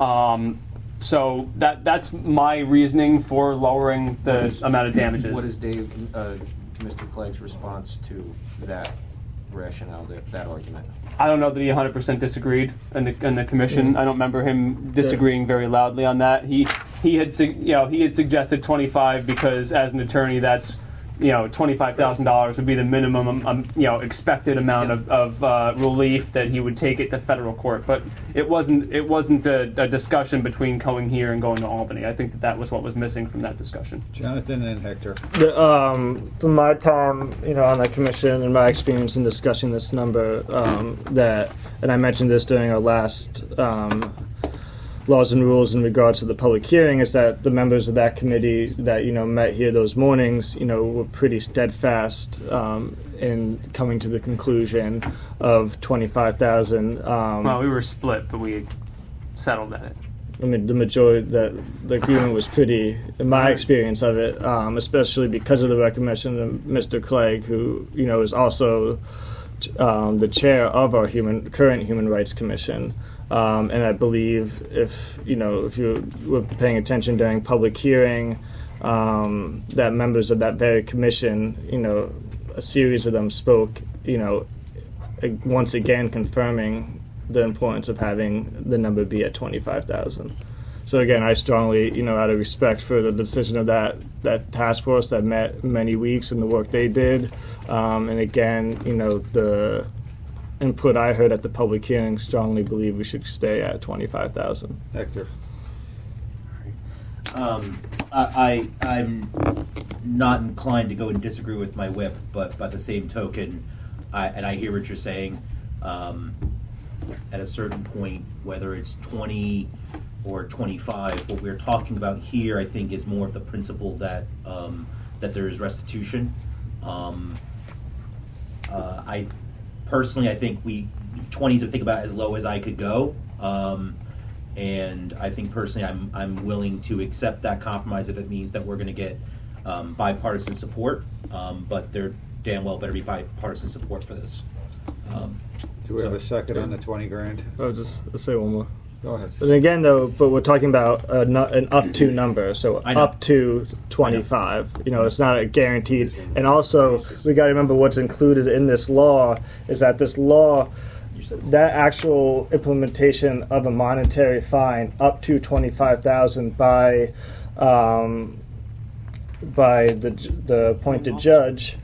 So that's my reasoning for lowering the amount of damages.
What is Mr. Clegg's response to that rationale, that argument?
I don't know that he 100% disagreed in the commission. I don't remember him disagreeing very loudly on that. He had suggested 25 because as an attorney, that's $25,000 would be the minimum expected amount of relief that he would take it to federal court. But it wasn't a discussion between going here and going to Albany. I think that was what was missing from that discussion.
Jonathan and Hector.
From my time, on the commission and my experience in discussing this number, and I mentioned this during our last laws and rules in regards to the public hearing, is that the members of that committee that met here those mornings, were pretty steadfast in coming to the conclusion of 25,000.
Well, we were split, but we settled at it.
I mean, the majority, the agreement was pretty, in my experience of it, especially because of the recommendation of Mr. Clegg, who is also the chair of our current Human Rights Commission. And I believe if you were paying attention during public hearing, that members of that very commission, a series of them spoke, once again confirming the importance of having the number be at 25,000. So again, I strongly, out of respect for the decision of that task force that met many weeks and the work they did, and again, the input I heard at the public hearing, strongly believe we should stay at 25,000.
Hector.
I'm not inclined to go and disagree with my whip, but by the same token, I hear what you're saying. At a certain point, whether it's 20 or 25, what we're talking about here, I think, is more of the principle that that there is restitution. I think 20 is to think about as low as I could go. And I think personally, I'm willing to accept that compromise if it means that we're going to get bipartisan support. But there damn well better be bipartisan support for this.
Do we have a second on the 20 grand?
I'll say one more.
Go ahead.
But again, though, we're talking about an up to number, so
I know.
up to 25. It's not a guaranteed. And also, we got to remember what's included in this law is that this law, that actual implementation of a monetary fine up to 25,000 by the appointed judge,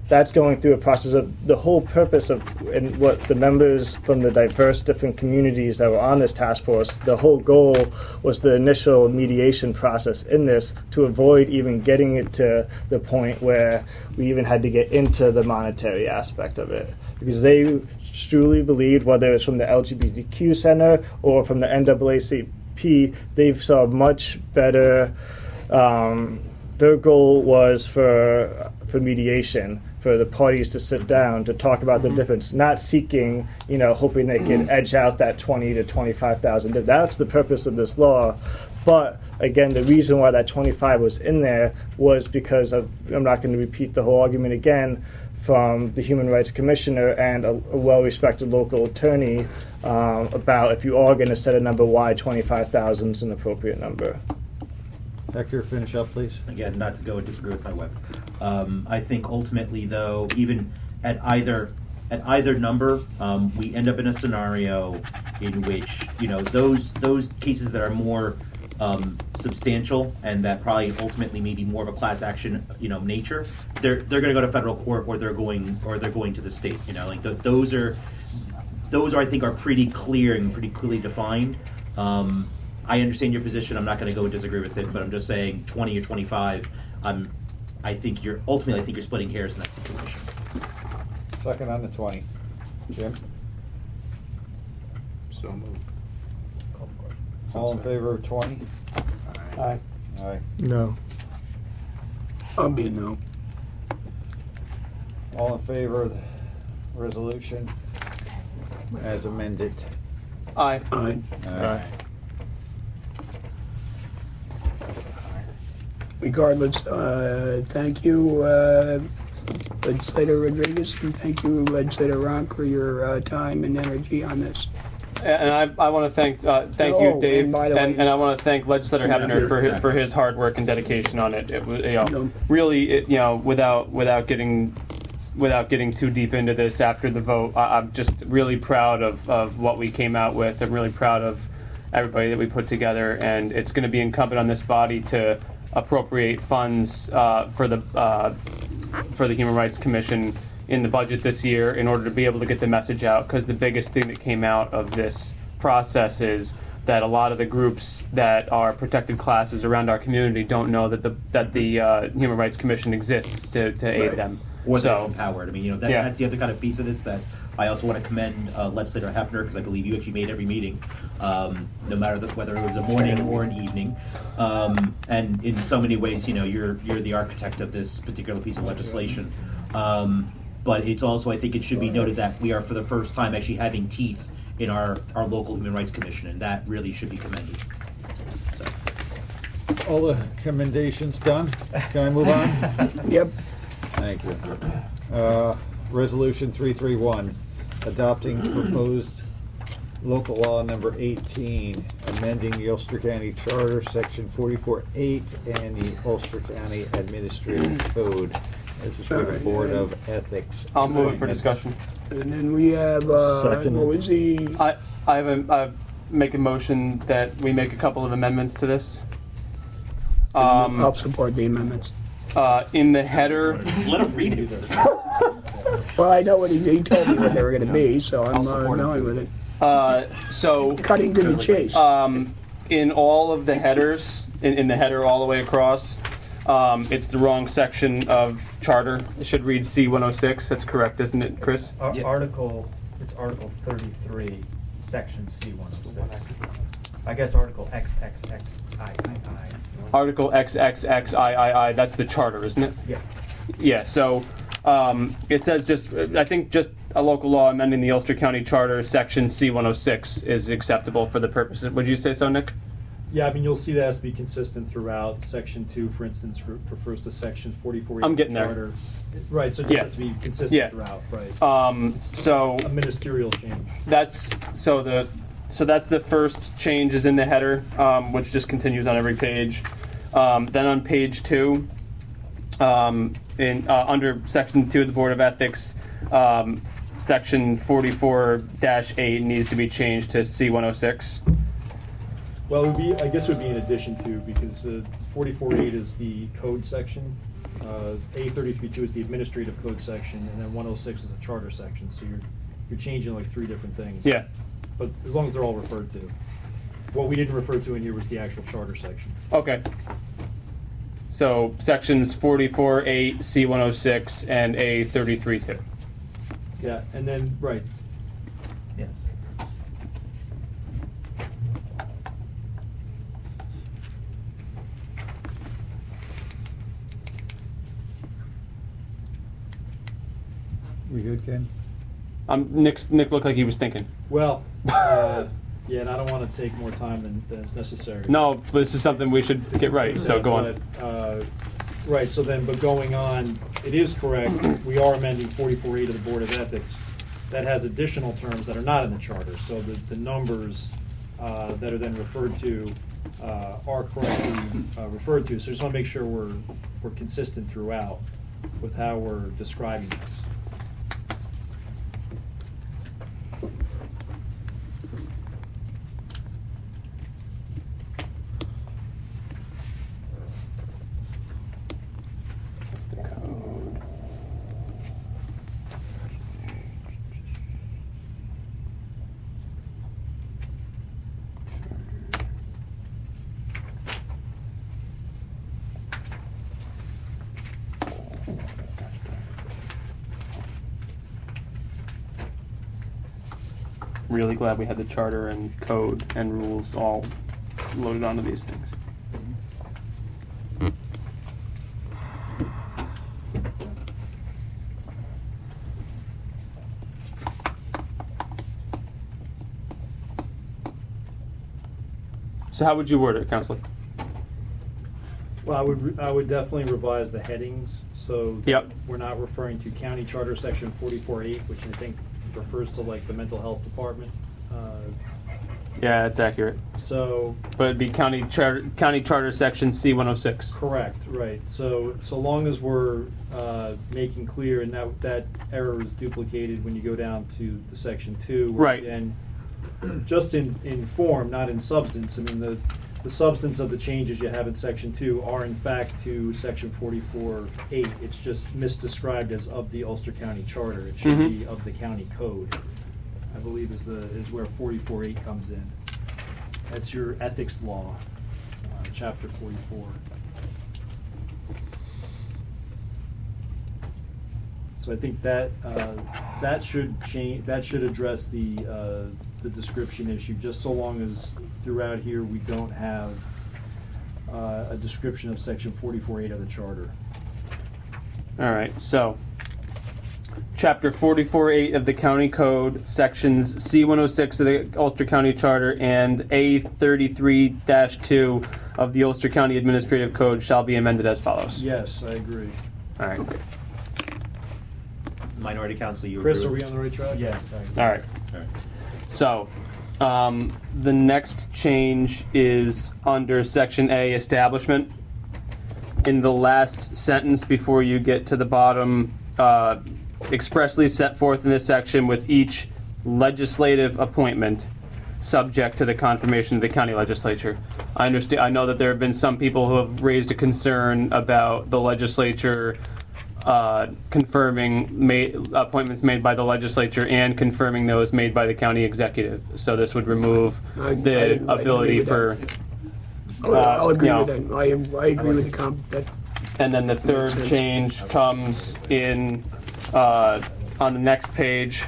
that's going through a process of the whole purpose of and what the members from the diverse different communities that were on this task force, the whole goal was the initial mediation process in this to avoid even getting it to the point where we even had to get into the monetary aspect of it. Because they truly believed, whether it's from the LGBTQ Center or from the NAACP, they saw much better. Their goal was for mediation, for the parties to sit down to talk about the difference, not seeking, hoping they can edge out that 20 to 25,000. That's the purpose of this law. But again, the reason why that 25 was in there was because of, I'm not going to repeat the whole argument again, from the Human Rights Commissioner and a well-respected local attorney about if you are going to set a number, why 25,000 is an appropriate number.
Hector, finish up, please.
Again, not to go and disagree with my wife. I think ultimately, though, even at either number, we end up in a scenario in which those cases that are more substantial and that probably ultimately maybe more of a class action nature, they're going to go to federal court or they're going to the state. Those are I think are pretty clear and pretty clearly defined. I understand your position. I'm not going to go and disagree with it, but I'm just saying 20 or 25. I think you're splitting hairs in that situation.
Second on the 20. Jim?
So moved.
All in favor of 20?
Aye.
Aye.
No.
I'll be a no.
All in favor of the resolution as amended?
Aye.
Aye.
Aye.
Regardless, thank you, Legislator Rodriguez, and thank you, Legislator Ronk, for your time and energy on this.
And I want to thank you, Dave,
and by the way-
and I want to thank Legislator Hebner for his hard work and dedication on it. It was really without getting too deep into this after the vote. I'm just really proud of what we came out with. I'm really proud of everybody that we put together, and it's going to be incumbent on this body to appropriate funds for the Human Rights Commission in the budget this year in order to be able to get the message out, because the biggest thing that came out of this process is that a lot of the groups that are protected classes around our community don't know that the Human Rights Commission exists to aid them.
Or that's empowered. That's the other kind of piece of this that I also want to commend Legislator Hefner, because I believe you actually made every meeting, no matter whether it was a morning or an evening. And in so many ways, you're the architect of this particular piece of legislation. But it's also, I think it should be noted that we are for the first time actually having teeth in our local Human Rights Commission, and that really should be commended. So.
All the commendations done. Can I move on?
Yep.
Thank you. Resolution 331, adopting proposed local law number 18, amending the Ulster County Charter, section 44.8, and the Ulster County Administrative Code. This is for the Board of Ethics.
I'll move it for discussion.
And then we have,
Second.
what was the,
I make a motion that we make a couple of amendments to this.
I'll support the amendments.
In the header,
Let him read it.
Well, I know what he told me what they were going to be, so I'm going with it.
so
Cutting to the chase.
in all of the headers, in the header all the way across, it's the wrong section of charter. It should read C106. That's correct, isn't it, Chris?
It's Article 33, Section C106. I guess Article XXXIII.
Article XXXIII. That's the charter, isn't it?
Yeah.
Yeah. So it says just a local law amending the Ulster County Charter, Section C106 is acceptable for the purposes. Would you say so, Nick?
Yeah, you'll see that has to be consistent throughout. Section 2, for instance, refers to Section 44
I'm getting there.
Charter. Right, so it just has to be consistent throughout, right?
So
a ministerial change.
That's the first change is in the header, which just continues on every page. Then on page 2, under Section 2 of the Board of Ethics, Section 44-8 needs to be changed to C106.
Well, I guess it would be in addition to, because 44.8 is the code section, A33.2 is the administrative code section, and then 106 is a charter section. So you're changing like 3 different things.
Yeah.
But as long as they're all referred to. What we didn't refer to in here was the actual charter section.
Okay. So sections 44.8, C106, and A33.2.
Yeah, and then, right. Yes.
We good, Ken?
Nick looked like he was thinking.
Well, yeah, and I don't want to take more time than is necessary.
No, this is something we should get right, so go on.
But, right, so then, but going on, it is correct, we are amending 44.8 of the Board of Ethics. That has additional terms that are not in the charter, so the numbers that are then referred to are correctly referred to. So I just want to make sure we're consistent throughout with how we're describing this.
That's the code. Really glad we had the charter and code and rules all loaded onto these things. So how would you word it, Counselor?
Well, I would definitely revise the headings, so
Yep.
we're not referring to County Charter Section 44.8, which I think refers to like the mental health department.
Yeah, that's accurate.
So
But it'd be County Charter Section C106.
correct, right. So long as we're making clear, and that error is duplicated when you go down to the Section 2.
Right.
And just in form, not in substance. I mean, the substance of the changes you have in Section 2 are in fact to Section 44.8. It's just misdescribed as of the Ulster County Charter. It should be of the county code, I believe is where 44.8 comes in. That's your ethics law, chapter 44. So I think that should change. That should address the description issue. Just so long as throughout here we don't have a description of Section 44.8 of the Charter.
All right, so Chapter 44.8 of the County Code, Sections C106 of the Ulster County Charter, and A33-2 of the Ulster County Administrative Code shall be amended as follows.
Yes, I agree.
All right.
Minority Counsel, you
Chris, are
agree?
we on the right track?
Yes.
All right. So, the next change is under Section A, Establishment. In the last sentence before you get to the bottom, expressly set forth in this section with each legislative appointment subject to the confirmation of the county legislature. I understand. I know that there have been some people who have raised a concern about the legislature confirming appointments made by the legislature and confirming those made by the county executive. So this would remove the ability for.
I'll agree
you know,
with that. I agree with that.
And then the third change comes in on the next page.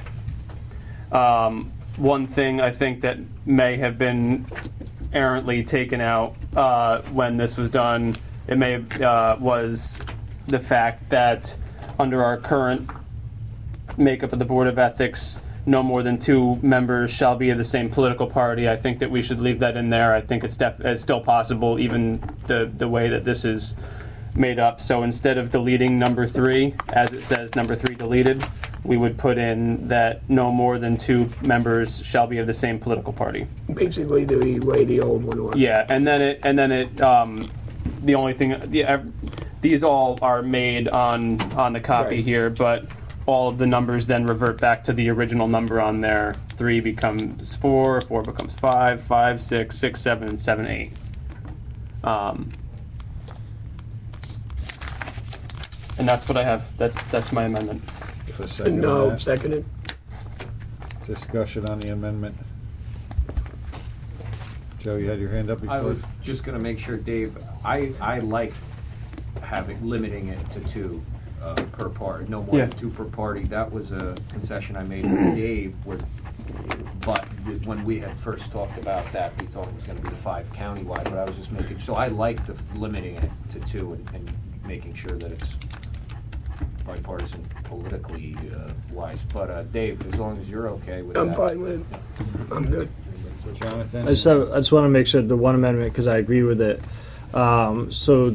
One thing I think that may have been errantly taken out when this was done, it may have, was the fact that under our current makeup of the Board of Ethics, no more than 2 members shall be of the same political party. I think that we should leave that in there. I think it's still possible, even the way that this is made up. So instead of deleting number 3, as it says number 3 deleted, we would put in that no more than 2 members shall be of the same political party.
Basically, the way the old one was.
Yeah, and then it the only thing, these all are made on the copy here, but all of the numbers then revert back to the original number on there. 3 becomes 4, 4 becomes 5, 5, 6, 6, 7, and 7, 8. And that's what I have. That's my amendment.
If a second on
No,
that.
seconded.
Discussion on the amendment. Joe, you had your hand up before?
I was just gonna make sure, Dave, I like limiting it to 2 per party, no more
Yeah.
than 2 per party. That was a concession I made with Dave, but when we had first talked about that, we thought it was gonna be the 5 countywide, but I was just making, so I like limiting it to 2 and making sure that it's bipartisan politically wise. But Dave, as long as you're okay with that.
I'm fine with it. I'm good.
Jonathan?
I just want to make sure the one amendment, because I agree with it. So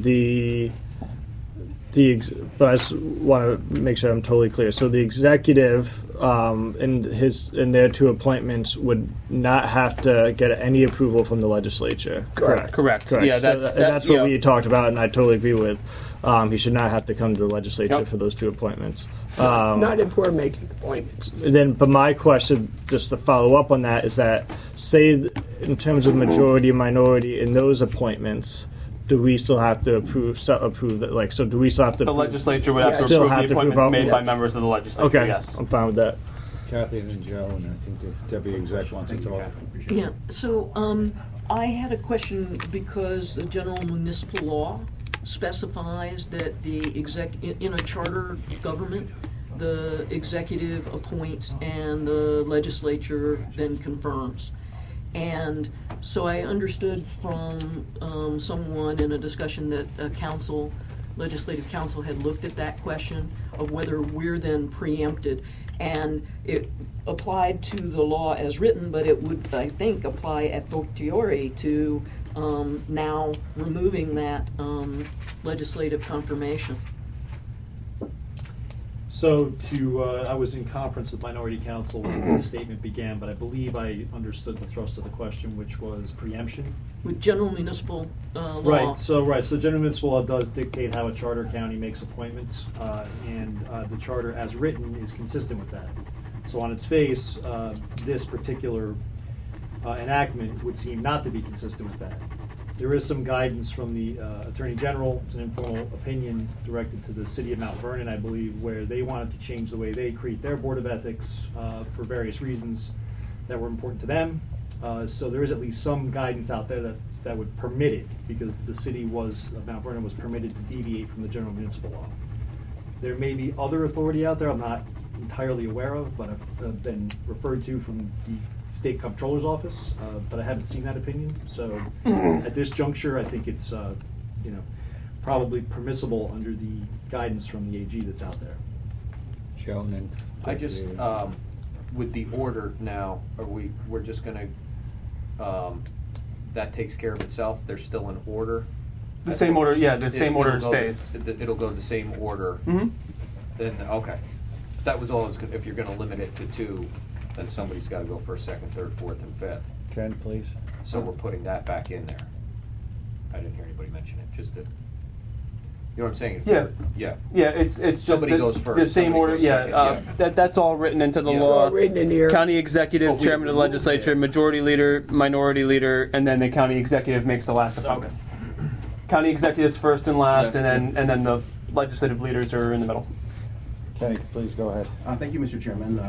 but I just want to make sure I'm totally clear. So the executive in their 2 appointments would not have to get any approval from the legislature.
Correct.
Correct.
Yeah,
So that's what
yeah.
we talked about, and I totally agree with. He should not have to come to the legislature
Yep.
for those 2 appointments.
Not if we're making appointments.
But my question, just to follow up on that, is that say in terms of majority and minority in those appointments, do we still have to approve that? Like, so do we still have to?
The legislature would have to
Still
approve
have
the
to
appointments
approve
made
them?
by members of the legislature.
Okay,
Yes.
I'm fine with that.
Kathy and then Joe, and I think the deputy exec wants to talk.
Yeah, so I had a question because the general municipal law specifies that in a charter government, the executive appoints and the legislature then confirms. And so I understood from someone in a discussion that legislative council had looked at that question of whether we're then preempted. And it applied to the law as written, but it would, I think, apply a fortiori to now removing that legislative confirmation.
So I was in conference with Minority Council when the statement began, but I believe I understood the thrust of the question, which was preemption.
With general municipal law.
Right, so the general municipal law does dictate how a charter county makes appointments, and the charter as written is consistent with that. So on its face, this particular enactment would seem not to be consistent with that. There is some guidance from the Attorney General, it's an informal opinion directed to the City of Mount Vernon, I believe, where they wanted to change the way they create their Board of Ethics for various reasons that were important to them. So there is at least some guidance out there that would permit it, because the City of Mount Vernon was permitted to deviate from the general municipal law. There may be other authority out there I'm not entirely aware of, but have been referred to from the State Comptroller's Office, but I haven't seen that opinion. So at this juncture, I think it's probably permissible under the guidance from the AG that's out there.
Joe, and then
I just, with the order now, we're just gonna, that takes care of itself, there's still an order?
The same order, yeah, the same order
It'll go-
stays.
It'll go the same order?
Mm-hmm.
Then, okay. That was all, if you're gonna limit it to 2, then somebody's gotta go first, second, third, fourth, and fifth.
Ken, please.
So we're putting that back in there. I didn't hear anybody mention it, just to, you know what I'm saying? If
Yeah.
you're- Yeah.
Yeah, it's just
Somebody goes first,
the same
somebody
order.
goes
Yeah,
second, yeah.
that's all written into the
Yeah.
It's
law.
all written in here.
County executive,
But we
chairman of the
removed
legislature,
it.
majority leader, minority leader, and then the county executive makes the last appointment. County executives first and last,
Yeah.
and then the legislative leaders are in the middle.
Kenny, please go ahead.
Thank you, Mr. Chairman.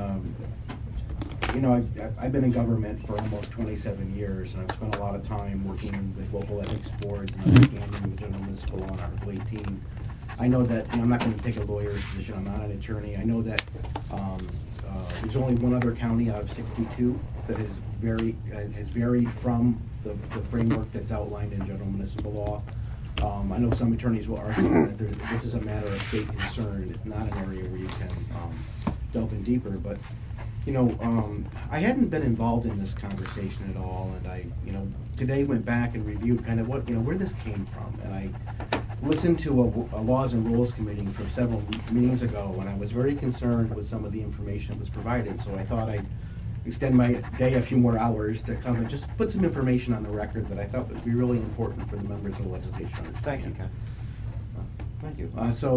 I've been in government for almost 27 years, and I've spent a lot of time working with local ethics boards and understanding the general municipal law and Article 18. I know that, I'm not going to take a lawyer's position, I'm not an attorney. I know that there's only one other county out of 62 that has varied from the framework that's outlined in general municipal law. I know some attorneys will argue that this is a matter of state concern. It's not an area where you can delve in deeper. But, I hadn't been involved in this conversation at all. And I, today went back and reviewed kind of what, where this came from. And I listened to a Laws and Rules Committee from several meetings ago, and I was very concerned with some of the information that was provided. So I thought I'd extend my day a few more hours to come and just put some information on the record that I thought would be really important for the members of the legislature to understand.
Thank you, Ken. Thank you.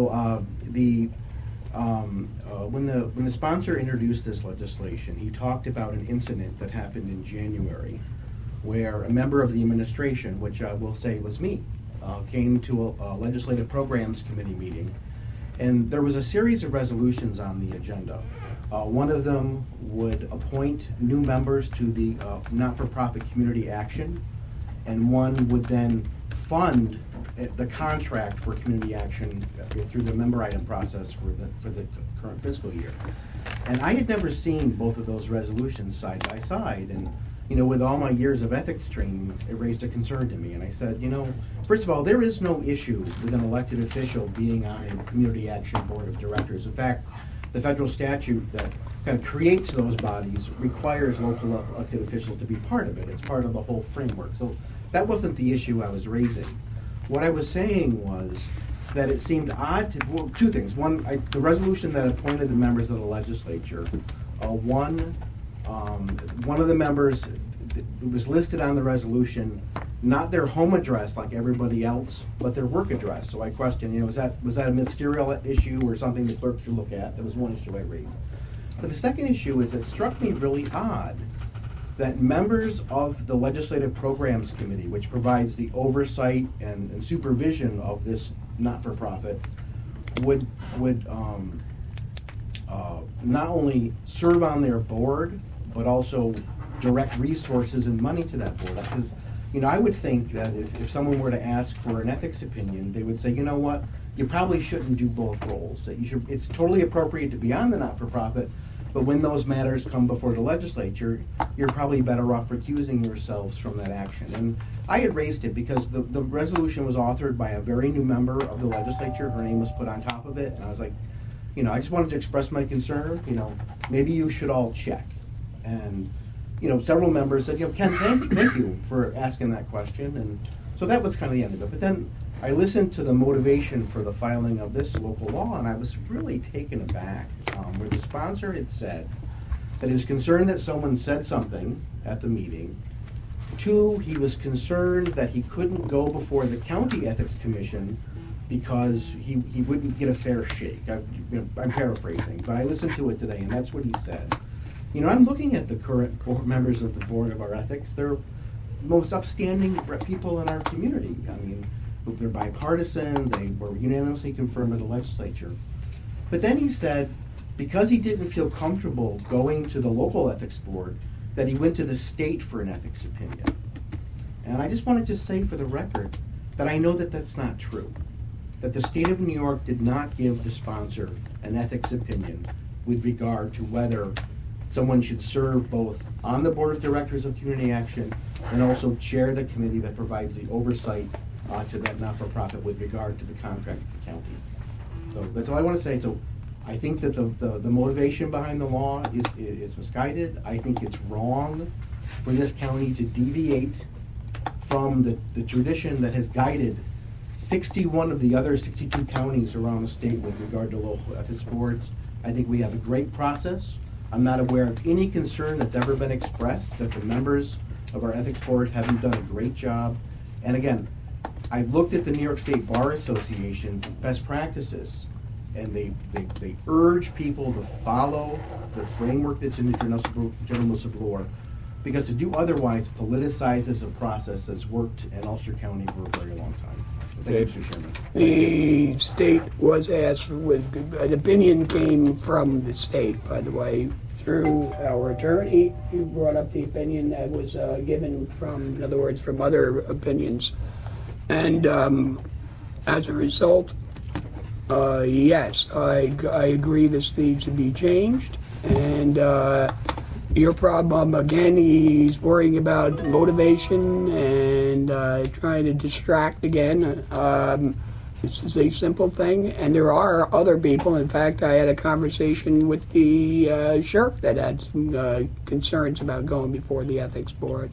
When the sponsor introduced this legislation, he talked about an incident that happened in January where a member of the administration, which I will say was me, came to a legislative programs committee meeting And there was a series of resolutions on the agenda. One of them would appoint new members to the not-for-profit community action, and one would then fund the contract for community action through the member item process for the current fiscal year. And I had never seen both of those resolutions side by side, and with all my years of ethics training, it raised a concern to me. And I said, first of all, there is no issue with an elected official being on a community action board of directors. In fact, the federal statute that kind of creates those bodies requires local elected officials to be part of it. It's part of the whole framework. So that wasn't the issue I was raising. What I was saying was that it seemed odd to, well, two things. One, the resolution that appointed the members of the legislature, one of the members, it was listed on the resolution, not their home address like everybody else, but their work address. So I questioned, was that a ministerial issue or something the clerk should look at? That was one issue I raised. But the second issue is it struck me really odd that members of the Legislative Programs Committee, which provides the oversight and supervision of this not-for-profit, would not only serve on their board, but also direct resources and money to that board. Because, I would think that if someone were to ask for an ethics opinion, they would say, you know what, you probably shouldn't do both roles. That it's totally appropriate to be on the not-for-profit, but when those matters come before the legislature, you're probably better off recusing yourselves from that action. And I had raised it because the resolution was authored by a very new member of the legislature. Her name was put on top of it, and I was like, I just wanted to express my concern. Maybe you should all check. And several members said, Ken, thank you for asking that question. And so that was kind of the end of it. But then I listened to the motivation for the filing of this local law, and I was really taken aback, where the sponsor had said that he was concerned that someone said something at the meeting. 2, he was concerned that he couldn't go before the county ethics commission because he wouldn't get a fair shake. I'm paraphrasing, but I listened to it today, and that's what he said. I'm looking at the current board members of the board of our ethics. They're the most upstanding people in our community. They're bipartisan. They were unanimously confirmed by the legislature. But then he said, because he didn't feel comfortable going to the local ethics board, that he went to the state for an ethics opinion. And I just wanted to say for the record that I know that that's not true. That the state of New York did not give the sponsor an ethics opinion with regard to whether someone should serve both on the board of directors of Community Action and also chair the committee that provides the oversight to that not-for-profit with regard to the contract with the county. So that's all I want to say. So I think that the motivation behind the law is misguided. I think it's wrong for this county to deviate from the tradition that has guided 61 of the other 62 counties around the state with regard to local ethics boards. I think we have a great process. I'm not aware of any concern that's ever been expressed that the members of our ethics board haven't done a great job. And again, I've looked at the New York State Bar Association best practices, and they urge people to follow the framework that's in the General Whistleblower, because to do otherwise politicizes a process that's worked in Ulster County for a very long time. Thank you, Mr. Chairman.
The state was asked, an opinion came from the state, by the way, through our attorney. He brought up the opinion that was given from, in other words, from other opinions. And as a result, yes, I agree this needs to be changed. And your problem, again, he's worrying about motivation and trying to distract again. This is a simple thing, and there are other people. In fact, I had a conversation with the sheriff that had some concerns about going before the ethics board.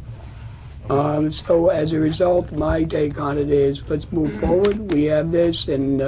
So as a result, my take on it is, let's move forward. We have this, and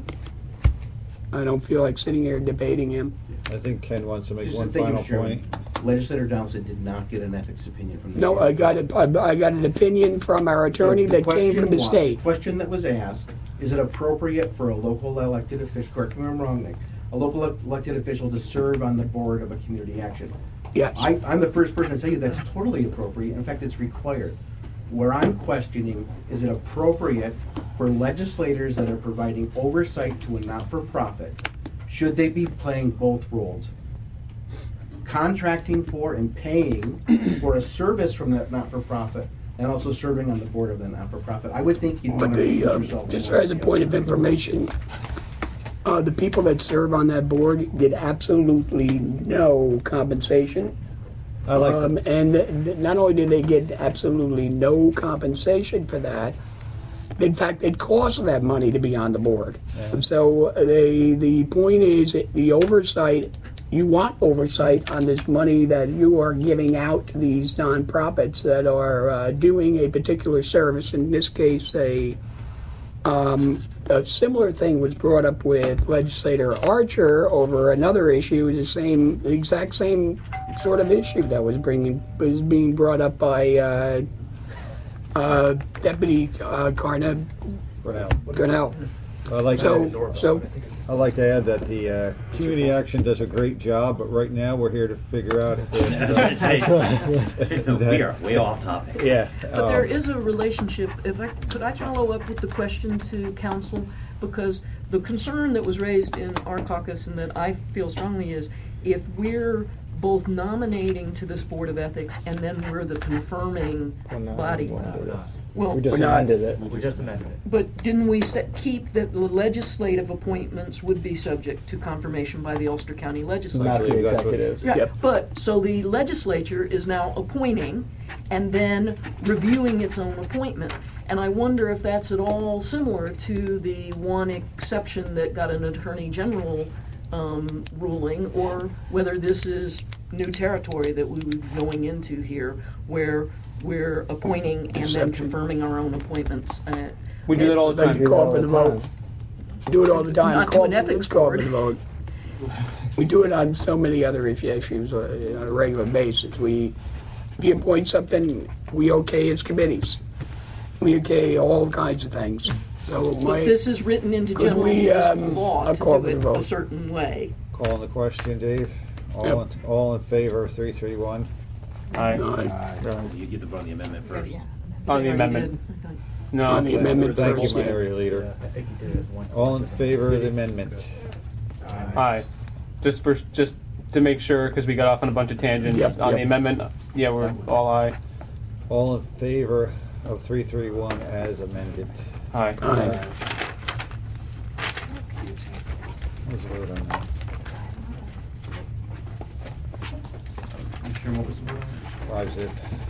I don't feel like sitting here debating him.
I think Ken wants to make
Just
one
thank you,
final
Chairman.
point.
Legislator Donaldson did not get an ethics opinion from the
No,
state.
I got an opinion from our attorney that came from the state.
The question that was asked, is it appropriate for a local elected official, correct me if I'm wrong, Nick, a local elected official to serve on the board of a community action?
Yes.
I'm the first person to tell you that's totally appropriate. In fact, it's required. Where I'm questioning, is it appropriate for legislators that are providing oversight to a not-for-profit, should they be playing both roles? Contracting for and paying for a service from that not-for-profit, and also serving on the board of the not-for-profit. I would think you'd
But
want to use yourself.
just as a point of information, the people that serve on that board get absolutely no compensation.
I like that.
And not only do they get absolutely no compensation for that, in fact, it costs that money to be on the board.
Yeah.
So the point is that the oversight, you want oversight on this money that you are giving out to these nonprofits that are doing a particular service. In this case, a similar thing was brought up with legislator Archer over another issue, the exact same sort of issue that was being brought up by Deputy Cornell.
I'd like I'd like to add that the community action does a great job, but right now we're here to figure out
I was gonna say, we are way off topic.
Yeah.
But there is a relationship. Could I follow up with the question to council? Because the concern that was raised in our caucus and that I feel strongly is if we're both nominating to this Board of Ethics and then we're the confirming body. Well,
We just amended it.
We just amended it.
but didn't we keep that the legislative appointments would be subject to confirmation by the Ulster County Legislature?
Not the
That's what-
executives.
Right.
Yep.
But so the legislature is now appointing and then reviewing its own appointment. And I wonder if that's at all similar to the one exception that got an attorney general ruling, or whether this is new territory that we would be going into here, where we're appointing and then confirming our own appointments.
We do that all the
Then
time.
you call for the vote. Do it all the time.
Not to an ethics
Call for
board.
the vote. We do it on so many other issues on a regular basis. We appoint something, we okay as committees. We okay all kinds of things. So
But this is written into
Could
general
we,
municipal law
I'll
to
call
do
for the
it
vote.
a certain way.
Calling the question, Dave.
Yep.
All in favor of 331?
Aye.
You get to vote on the amendment first.
On the
Already
amendment.
did. Okay.
No.
On the amendment
Thank you,
first.
Minority Leader. All in favor of the amendment?
Aye. Just to make sure, because we got off on a bunch of tangents
Yep,
on
yep.
the amendment. Yeah, we're all aye.
All in favor of 331 as amended?
Aye.
Aye.
Let's vote on that.
You sure what was the word?
5-0.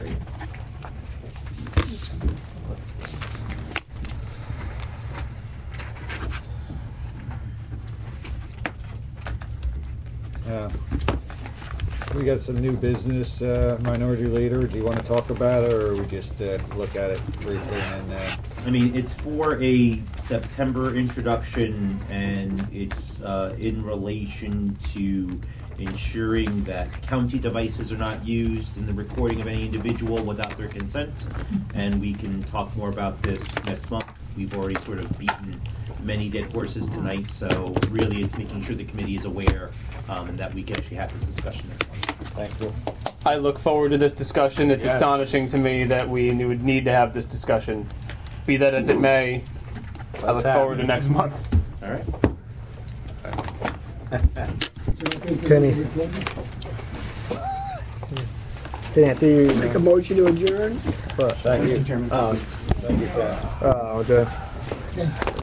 We got some new business, Minority Leader. Do you want to talk about it, or we just look at it briefly and then?
I mean, it's for a September introduction, and it's in relation to ensuring that county devices are not used in the recording of any individual without their consent. And we can talk more about this next month. We've already sort of beaten many dead horses tonight, so really it's making sure the committee is aware and that we can actually have this discussion next month.
Thank you.
I look forward to this discussion. It's
Yes.
astonishing to me that we would need to have this discussion. Be that as it may, I look forward to next month.
All right.
Kenny. After you.
Make a motion to adjourn?
Thank you.
Thank you, Pat.
Oh, okay.